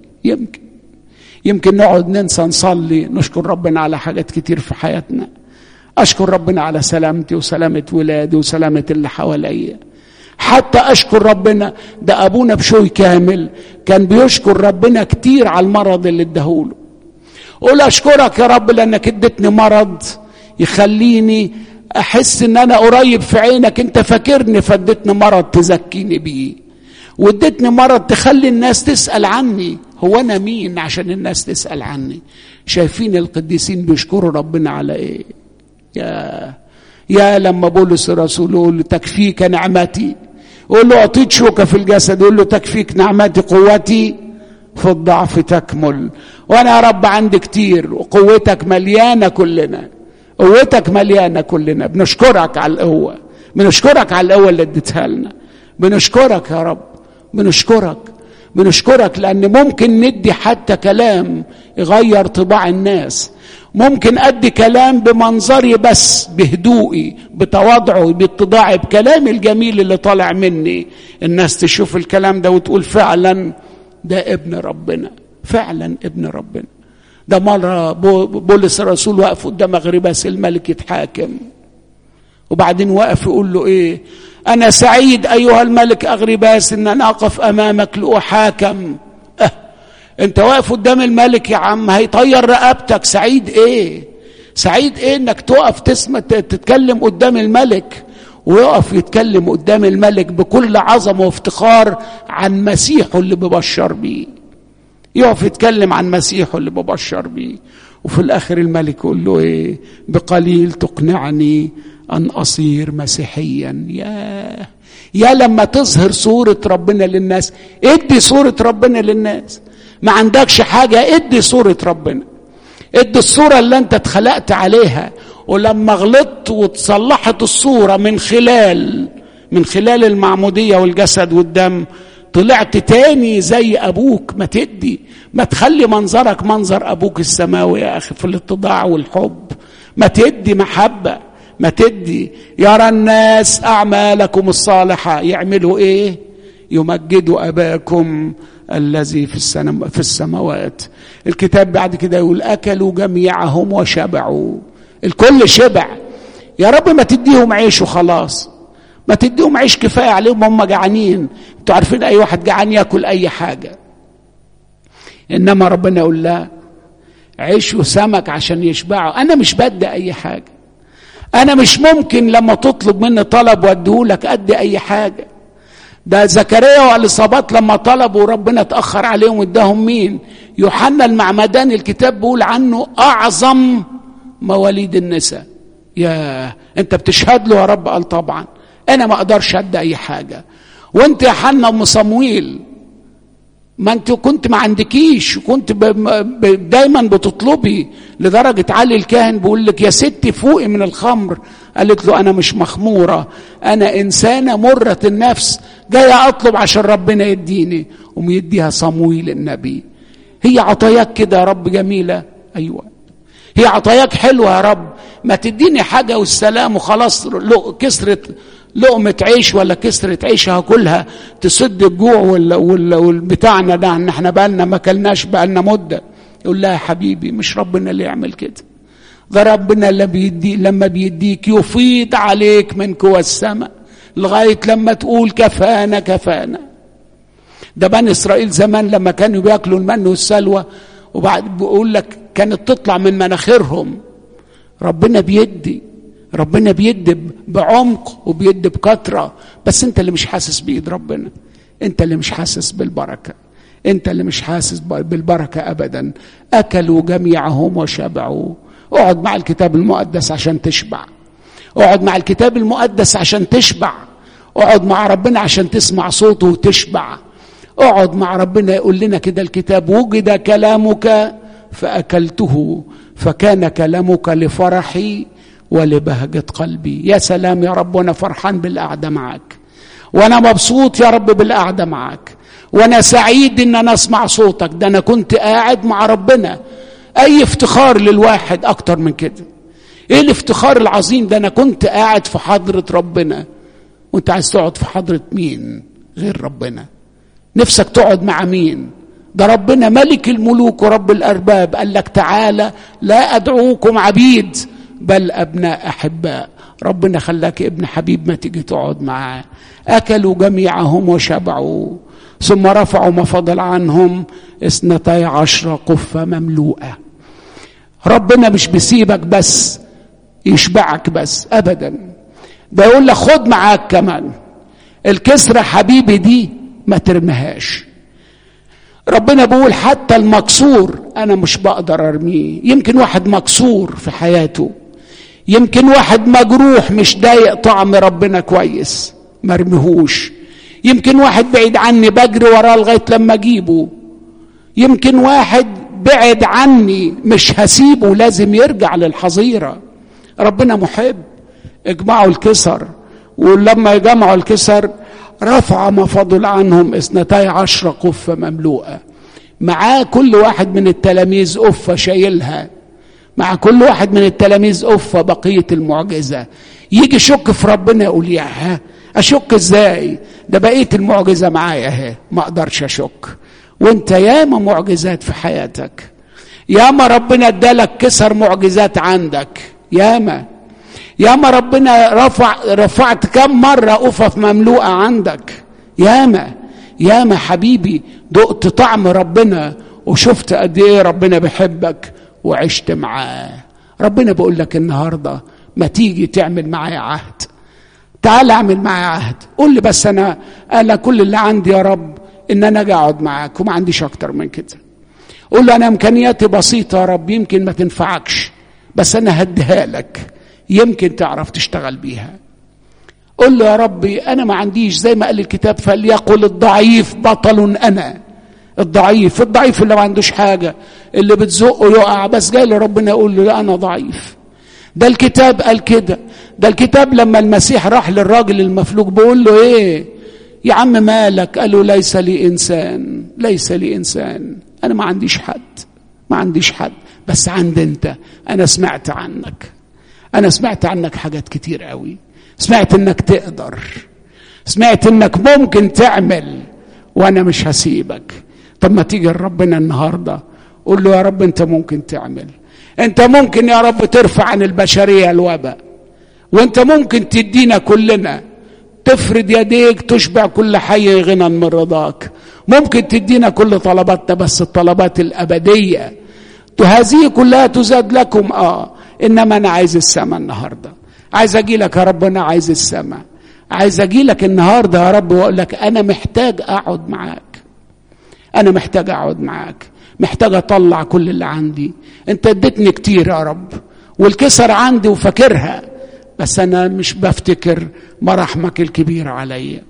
يمكن نقعد ننسى نصلي نشكر ربنا على حاجات كتير في حياتنا. اشكر ربنا على سلامتي وسلامة ولادي وسلامة اللي حواليا. حتى اشكر ربنا، ده ابونا بشوي كامل كان بيشكر ربنا كتير على المرض اللي اداهوله. قول اشكرك يا رب لانك اديتني مرض يخليني احس ان انا قريب في عينك، انت فاكرني فاديتني مرض تزكيني بيه، واديتني مرض تخلي الناس تسأل عني. هو انا مين عشان الناس تسأل عني؟ شايفين القديسين بيشكروا ربنا على ايه؟ يا لما بولس الرسول يقول تكفيك نعمتي، يقول له اعطيت شوكة في الجسد، يقول له تكفيك نعمتي قوتي في الضعف تكمل. وانا يا رب عندي كتير وقوتك مليانة كلنا، قوتك مليانة كلنا. بنشكرك على القوة، بنشكرك على القوة اللي اديتها لنا. بنشكرك يا رب، بنشكرك لأن ممكن ندي حتى كلام يغير طباع الناس. ممكن أدي كلام بمنظري بس، بهدوئي، بتواضعي، باتضاعي، بكلامي الجميل اللي طالع مني، الناس تشوف الكلام ده وتقول فعلا ده ابن ربنا، فعلا ابن ربنا. ده مرة بولس الرسول وقف قدام أغرباس الملك يتحاكم، وبعدين وقف يقول له ايه؟ انا سعيد ايها الملك اغرباس ان انا اقف امامك لاحاكم. انت واقف قدام الملك يا عم هيطير رقبتك. سعيد ايه انك تقف تتكلم قدام الملك، ويقف يتكلم قدام الملك بكل عظمه وافتخار عن مسيحه اللي ببشر بيه، يقف يتكلم عن مسيحه اللي ببشر بيه. وفي الاخر الملك يقول له ايه؟ بقليل تقنعني أن أصير مسيحيا. يا لما تظهر صورة ربنا للناس، ادي صورة ربنا للناس. ما عندكش حاجة، ادي صورة ربنا، ادي الصورة اللي انت اتخلقت عليها. ولما غلطت وتصلحت الصورة من خلال المعمودية والجسد والدم، طلعت تاني زي أبوك. ما تخلي منظرك منظر أبوك السماوي يا أخي في الاتضاع والحب. ما تدي محبة، ما تدي. يرى الناس أعمالكم الصالحة، يعملوا إيه؟ يمجدوا أباكم الذي في السماوات. الكتاب بعد كده يقول أكلوا جميعهم وشبعوا. الكل شبع. يا رب ما تديهم عيش وخلاص، ما تديهم عيش كفاية عليهم، هم جعانين. انتوا عارفين أي واحد جعان يأكل أي حاجة، إنما ربنا يقول لا، عيش وسمك عشان يشبعوا. أنا مش بدي أي حاجة، أنا مش ممكن لما تطلب مني طلب وأديهولك أدي أي حاجة. ده زكريا وإليصابات لما طلبوا ربنا اتأخر عليهم واداهم مين؟ يوحنا المعمداني. الكتاب بيقول عنه أعظم مواليد النساء. يا أنت بتشهد له يا رب؟ قال طبعا، أنا ما أقدرش أدي أي حاجة. وأنت يا حنا أم صمويل، ما أنت كنت ما عندكيش، وكنت دايما بتطلبي، لدرجة علي الكاهن بيقول لك يا ستي فوقي من الخمر. قالت له أنا مش مخمورة، أنا إنسانة مرة النفس جاية أطلب عشان ربنا يديني. ويديها صمويل النبي. هي عطاياك كده يا رب جميلة؟ أيوة، هي عطاياك حلوة يا رب. ما تديني حاجة والسلام وخلاص، كسرة لقمة عيش ولا كسرة عيش هاكلها تسد الجوع والبتاعنا ده، ان احنا بقالنا ما كلناش بقالنا مدة. يقول لها يا حبيبي مش ربنا اللي يعمل كده، ده ربنا اللي بيدي، لما بيديك يفيض عليك من قوى السماء لغاية لما تقول كفانا كفانا. ده بني إسرائيل زمان لما كانوا بياكلوا المن والسلوى وبعد بيقول لك كانت تطلع من مناخيرهم. ربنا بيدي، ربنا بيدي بعمق وبيدي بكثرة، بس انت اللي مش حاسس بإيد ربنا، انت اللي مش حاسس بالبركة، انت اللي مش حاسس بالبركة أبدا. أكلوا جميعهم وشبعوا. اقعد مع الكتاب المقدس عشان تشبع، اقعد مع الكتاب المقدس عشان تشبع، اقعد مع ربنا عشان تسمع صوته وتشبع. اقعد مع ربنا. يقول لنا كده الكتاب وجد كلامك فأكلته فكان كلامك لفرحي ولبهجة قلبي. يا سلام يا رب، وانا فرحان بالقعدة معك، وانا مبسوط يا رب بالقعدة معك، وانا سعيد ان انا اسمع صوتك. ده انا كنت قاعد مع ربنا. اي افتخار للواحد اكتر من كده؟ ايه الافتخار العظيم ده؟ انا كنت قاعد في حضرة ربنا. وانت عايز تقعد في حضرة مين غير ربنا؟ نفسك تقعد مع مين؟ ده ربنا ملك الملوك ورب الأرباب. قال لك تعالى لا أدعوكم عبيد بل أبناء أحباء. ربنا خلاك ابن حبيب، ما تيجي تقعد معاه. أكلوا جميعهم وشبعوا ثم رفعوا ما فضل عنهم 12 قفة مملوءة. ربنا مش بيسيبك بس يشبعك بس أبدا، ده يقول لك خد معاك كمان الكسرة حبيبي دي ما ترميهاش. ربنا بيقول حتى المكسور أنا مش بقدر أرميه. يمكن واحد مكسور في حياته، يمكن واحد مجروح مش ضايق طعم ربنا كويس، ما ارميهوش. يمكن واحد بعيد عني بجري وراه لغاية لما أجيبه. يمكن واحد بعد عني مش هسيبه، لازم يرجع للحظيرة. ربنا محب. اجمعوا الكسر، ولما يجمعوا الكسر رفع ما فضل عنهم 12 قفة مملوءة. معاه كل واحد من التلاميذ قفة شايلها، مع كل واحد من التلاميذ قفة بقية المعجزة. يجي شك في ربنا يقول يا أشك ازاي؟ ده بقية المعجزة معايا اهي، ما اقدرش أشك. وانت ياما معجزات في حياتك، ياما ربنا ادالك كسر معجزات عندك، ياما ربنا رفعت كم مرة قفف مملوءة عندك، ياما حبيبي. دقت طعم ربنا وشفت قد ايه ربنا بيحبك وعشت معاه. ربنا بيقول لك النهاردة ما تيجي تعمل معايا عهد؟ تعال اعمل معايا عهد. قول لي بس انا كل اللي عندي يا رب ان انا اجي اقعد معاك وما عنديش اكتر من كده. قول له انا امكانياتي بسيطة يا رب، يمكن ما تنفعكش بس انا هديها لك، يمكن تعرف تشتغل بيها. قل له يا ربي انا ما عنديش، زي ما قال الكتاب فليقل الضعيف بطل انا. الضعيف اللي ما عندوش حاجة، اللي بتزقه يقع، بس جاي لربنا يقول له لا انا ضعيف. ده الكتاب قال كده. ده الكتاب لما المسيح راح للراجل المفلوج بيقول له ايه يا عم مالك؟ قال له ليس لي انسان، انا ما عنديش حد، بس عند انت. انا سمعت عنك حاجات كتير قوي، سمعت انك تقدر، سمعت انك ممكن تعمل، وانا مش هسيبك. طب ما تيجي لربنا النهارده قول له يا رب انت ممكن تعمل، انت ممكن يا رب ترفع عن البشريه الوباء، وانت ممكن تدينا كلنا، تفرد يديك تشبع كل حي غنى من رضاك، ممكن تدينا كل طلباتنا بس الطلبات الابديه هذه كلها تزاد لكم. انما انا عايز السماء النهارده، عايز اجي لك يا رب، انا عايز السماء، عايز اجي لك النهارده يا رب واقول لك انا محتاج اقعد معاك، انا محتاج اقعد معاك، محتاج اطلع كل اللي عندي. انت اديتني كتير يا رب والكسر عندي وفاكرها، بس انا مش بفتكر مراحمك الكبيره عليا.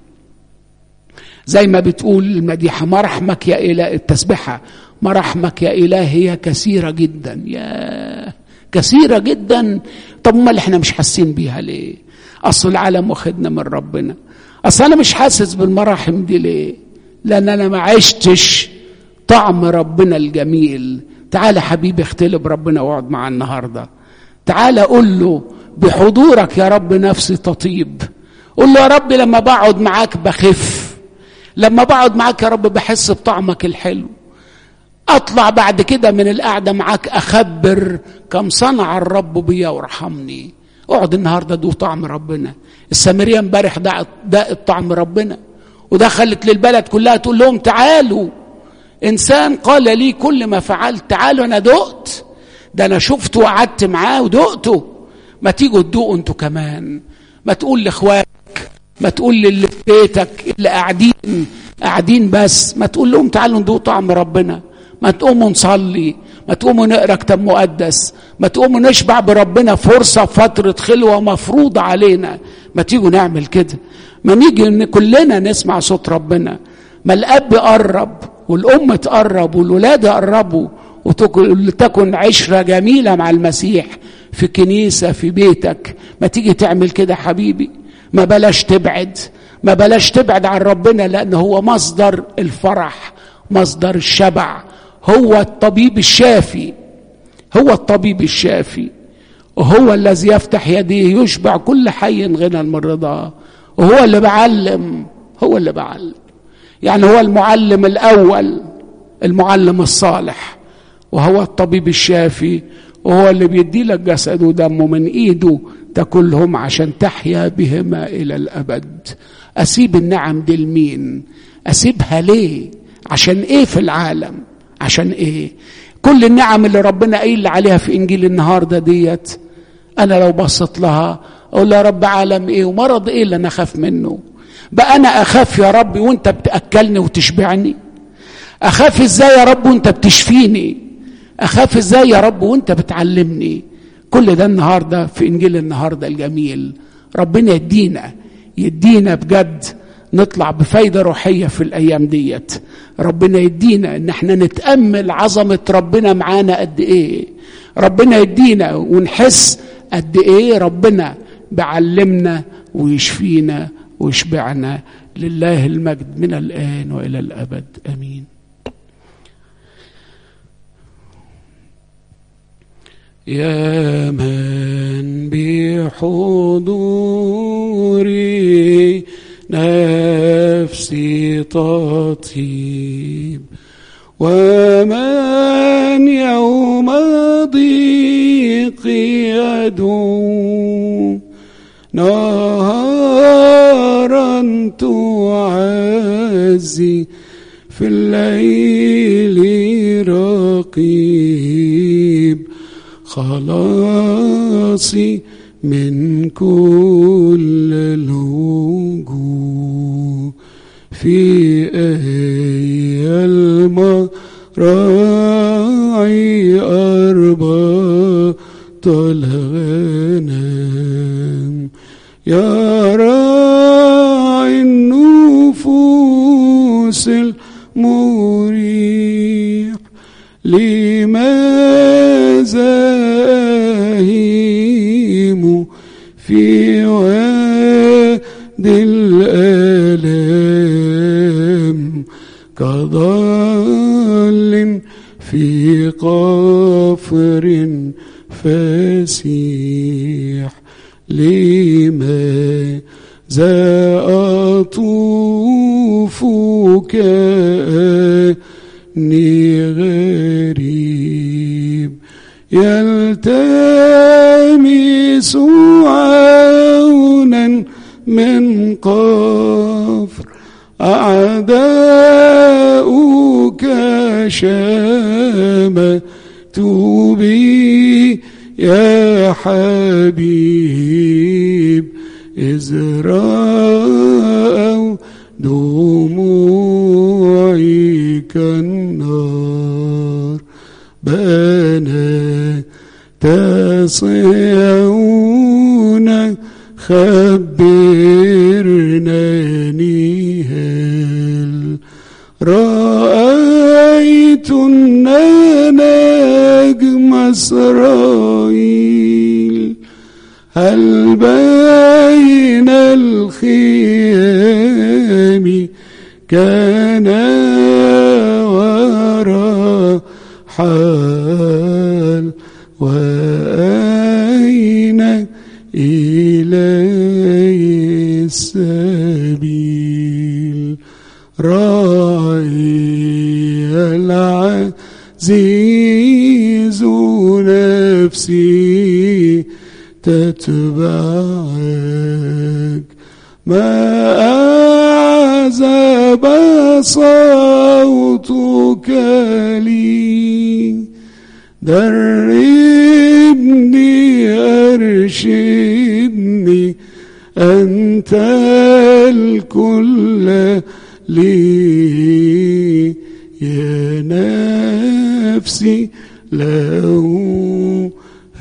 زي ما بتقول المديحه مراحمك يا اله، التسبيحه مراحمك يا الهي كثيره جدا، يا كثيره جدا. طب امال احنا مش حاسين بيها ليه؟ اصل العالم واخدنا من ربنا. اصل انا مش حاسس بالمراحم دي ليه؟ لان انا ما عشتش طعم ربنا الجميل. تعال حبيبي اختلب ربنا واقعد معاه النهارده، تعال قول له بحضورك يا رب نفسي تطيب. قول له يا رب لما بقعد معاك بخف، لما بقعد معاك يا رب بحس بطعمك الحلو، اطلع بعد كده من القعده معاك اخبر كم صنع الرب بيا وارحمني. اقعد النهارده دوق طعم ربنا. السامريه امبارح دقت طعم ربنا ودخلت للبلد كلها تقول لهم تعالوا، انسان قال لي كل ما فعلت، تعالوا انا دقت، ده انا شفته وقعدت معاه ودقته. ما تيجوا تدوقوا انتوا كمان، ما تقول لاخواتك، ما تقول للي في بيتك اللي قاعدين بس، ما تقول لهم تعالوا ندوق طعم ربنا. ما تقوموا نصلي، ما تقوموا نقرا كتاب مقدس، ما تقوموا نشبع بربنا فرصه فتره خلوه مفروضه علينا. ما تيجوا نعمل كده، ما نيجي كلنا نسمع صوت ربنا. ما الاب قرب والام تقرب والولاد يقربوا وتكن عشره جميله مع المسيح في كنيسه في بيتك. ما تيجي تعمل كده حبيبي، ما بلاش تبعد، ما بلاش تبعد عن ربنا، لأنه هو مصدر الفرح، مصدر الشبع، هو الطبيب الشافي، هو الطبيب الشافي، وهو الذي يفتح يديه يشبع كل حي غنى من رضاه. وهو اللي بعلم، هو اللي بعلم، يعني هو المعلم الأول، المعلم الصالح، وهو الطبيب الشافي، وهو اللي بيدي لك جسد ودمه من ايده تاكلهم عشان تحيا بهما الى الابد. اسيب النعم دي لمين؟ اسيبها ليه؟ عشان ايه في العالم؟ عشان ايه؟ كل النعم اللي ربنا قايل عليها في انجيل النهارده ديت، انا لو بصيت لها اقول يا رب عالم ايه ومرض ايه اللي انا اخاف منه؟ بقى انا اخاف يا رب وانت بتاكلني وتشبعني؟ اخاف ازاي يا رب وانت بتشفيني؟ اخاف ازاي يا رب وانت بتعلمني؟ كل ده النهارده في انجيل النهارده الجميل. ربنا يدينا بجد نطلع بفايده روحيه في الايام ديت. ربنا يدينا ان احنا نتامل عظمه ربنا معانا قد ايه، ربنا يدينا ونحس قد ايه ربنا بعلمنا ويشفينا ويشبعنا. لله المجد من الان والى الابد امين. يا من بحضوري نفسي تطيب، ومن يوم ضيقي يدعو، نهارا تعزي في الليل رقيب، خلاصي من كل الوجوه. في أي المراعي أربط الغنم، يا راعي النفوس المريح، لماذا أهيم في وادي الآلام، كضال في قفر فسيح، لماذا أطوف غريب يلتمس عونا من قفر أعداؤك شمتوا بي يا حبيب إذ رأوا دموعي كالنار بنات صهيون خبرناني هل رأيت نجم إسرائيل هل بين الخيام كان ورحال وأين إلي السبيل راعي العزيز نفسي تتبعك ما أعزب صوتك لي دربني أرشدني أنت الكل لي يا نفسي له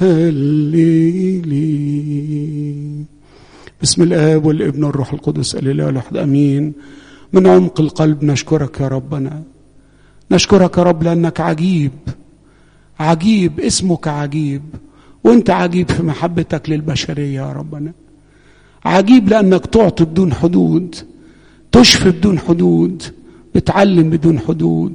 هللي. بسم الآب والابن والروح القدس الإله الواحد آمين. من عمق القلب نشكرك يا ربنا، نشكرك يا رب لأنك عجيب عجيب، اسمك عجيب، وانت عجيب في محبتك للبشرية يا ربنا. عجيب لأنك تعطي بدون حدود، تشفي بدون حدود، بتعلم بدون حدود،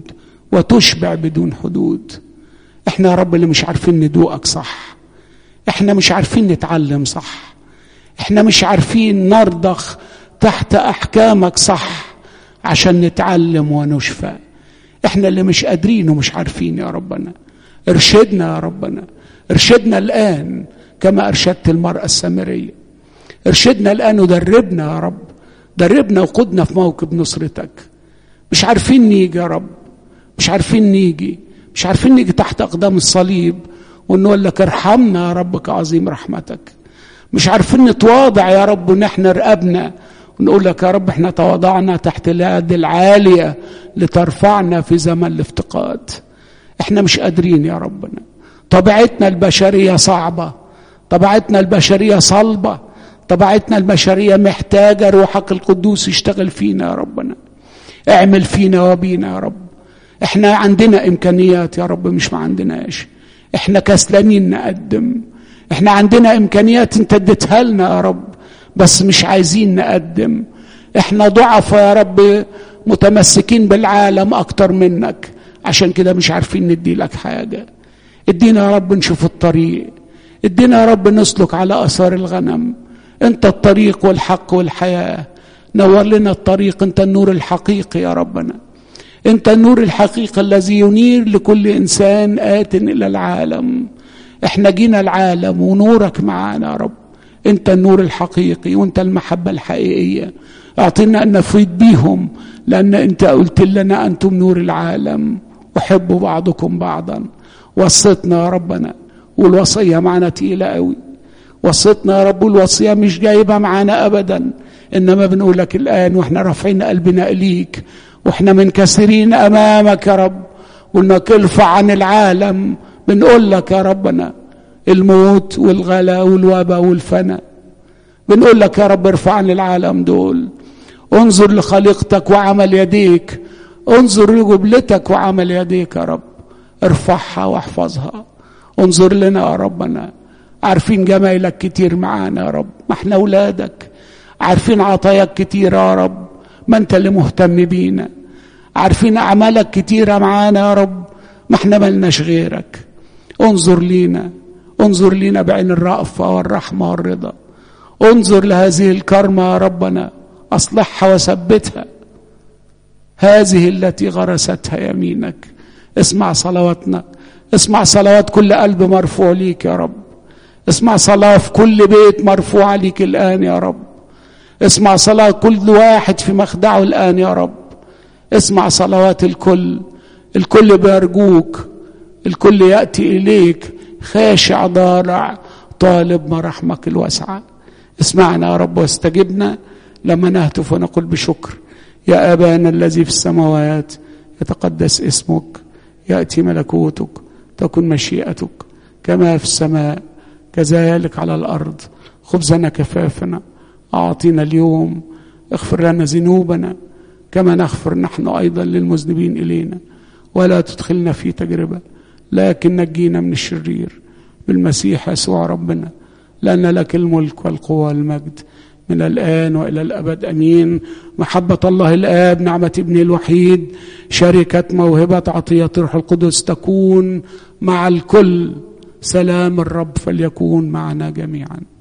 وتشبع بدون حدود. احنا يا رب اللي مش عارفين ندوقك صح، احنا مش عارفين نتعلم صح، احنا مش عارفين نرضخ تحت احكامك صح عشان نتعلم ونشفى. احنا اللي مش قادرين ومش عارفين يا ربنا. ارشدنا يا ربنا، ارشدنا الآن كما ارشدت المرأة السامرية. ارشدنا الآن ودربنا يا رب، دربنا وقودنا في موكب نصرتك. مش عارفين نيجي يا رب، مش عارفين نيجي، مش عارفين نيجي تحت أقدام الصليب ونقول لك ارحمنا يا رب كعظيم رحمتك. مش عارفين نتواضع يا رب ونحن رقبنا ونقول لك يا رب احنا تواضعنا تحت اليد العالية لترفعنا في زمن الافتقاد. احنا مش قادرين يا ربنا، طبيعتنا البشرية صعبة، طبيعتنا البشرية صلبة، طبيعتنا البشرية محتاجة روحك القدوس يشتغل فينا يا ربنا. اعمل فينا وبينا يا رب. احنا عندنا امكانيات يا رب مش ما عندناش، احنا كسلانين نقدم. احنا عندنا امكانيات انت اديتها لنا يا رب بس مش عايزين نقدم. احنا ضعفاء يا رب، متمسكين بالعالم اكتر منك، عشان كده مش عارفين ندي لك حاجة. ادينا يا رب نشوف الطريق، ادينا يا رب نسلك على اثار الغنم. انت الطريق والحق والحياة، نور لنا الطريق. انت النور الحقيقي يا ربنا، انت النور الحقيقي الذي ينير لكل انسان آت الى العالم. احنا جينا العالم ونورك معانا يا رب. انت النور الحقيقي وانت المحبة الحقيقية. اعطينا ان نفيد بيهم، لان انت قلت لنا انتم نور العالم وحبوا بعضكم بعضا. وصيتنا يا ربنا، والوصية معنا تقيلة قوي. وصيتنا يا رب، والوصية مش جايبة معانا ابدا، انما بنقولك الان واحنا رافعين قلبنا اليك واحنا منكسرين امامك يا رب، وانك ارفع عن العالم. بنقول لك يا ربنا الموت والغلا والوباء والفنا، بنقول لك يا رب ارفع عن العالم دول. انظر لخليقتك وعمل يديك، انظر لجبلتك وعمل يديك يا رب، ارفعها واحفظها. انظر لنا يا ربنا، عارفين جمايلك كتير معانا يا رب، ما احنا اولادك. عارفين عطاياك كتير يا رب، ما انت اللي مهتم بينا. عارفين اعمالك كتيرة معانا يا رب، ما احنا ملناش غيرك. انظر لينا، انظر لينا بعين الرأفة والرحمة والرضا. انظر لهذه الكرمة يا ربنا، اصلحها وثبتها. هذه التي غرستها يمينك. اسمع صلواتنا، اسمع صلوات كل قلب مرفوع ليك يا رب، اسمع صلاة في كل بيت مرفوع ليك الآن يا رب، اسمع صلاة كل واحد في مخدعه الآن يا رب، اسمع صلوات الكل بيرجوك، الكل يأتي إليك خاشع ضارع طالب مراحمك الواسعة. اسمعنا يا رب واستجبنا لما نهتف ونقول بشكر: يا أبانا الذي في السماوات، يتقدس اسمك، يأتي ملكوتك، تكن مشيئتك كما في السماء كذلك على الأرض. خبزنا كفافنا أعطينا اليوم، اغفر لنا ذنوبنا كما نغفر نحن أيضا للمذنبين إلينا، ولا تدخلنا في تجربة لكن نجينا من الشرير، بالمسيح يسوع ربنا، لأن لك الملك والقوة والمجد من الآن وإلى الأبد أمين. محبة الله الآب، نعمة ابنه الوحيد، شركة موهبة عطية الروح القدس تكون مع الكل. سلام الرب فليكون معنا جميعا.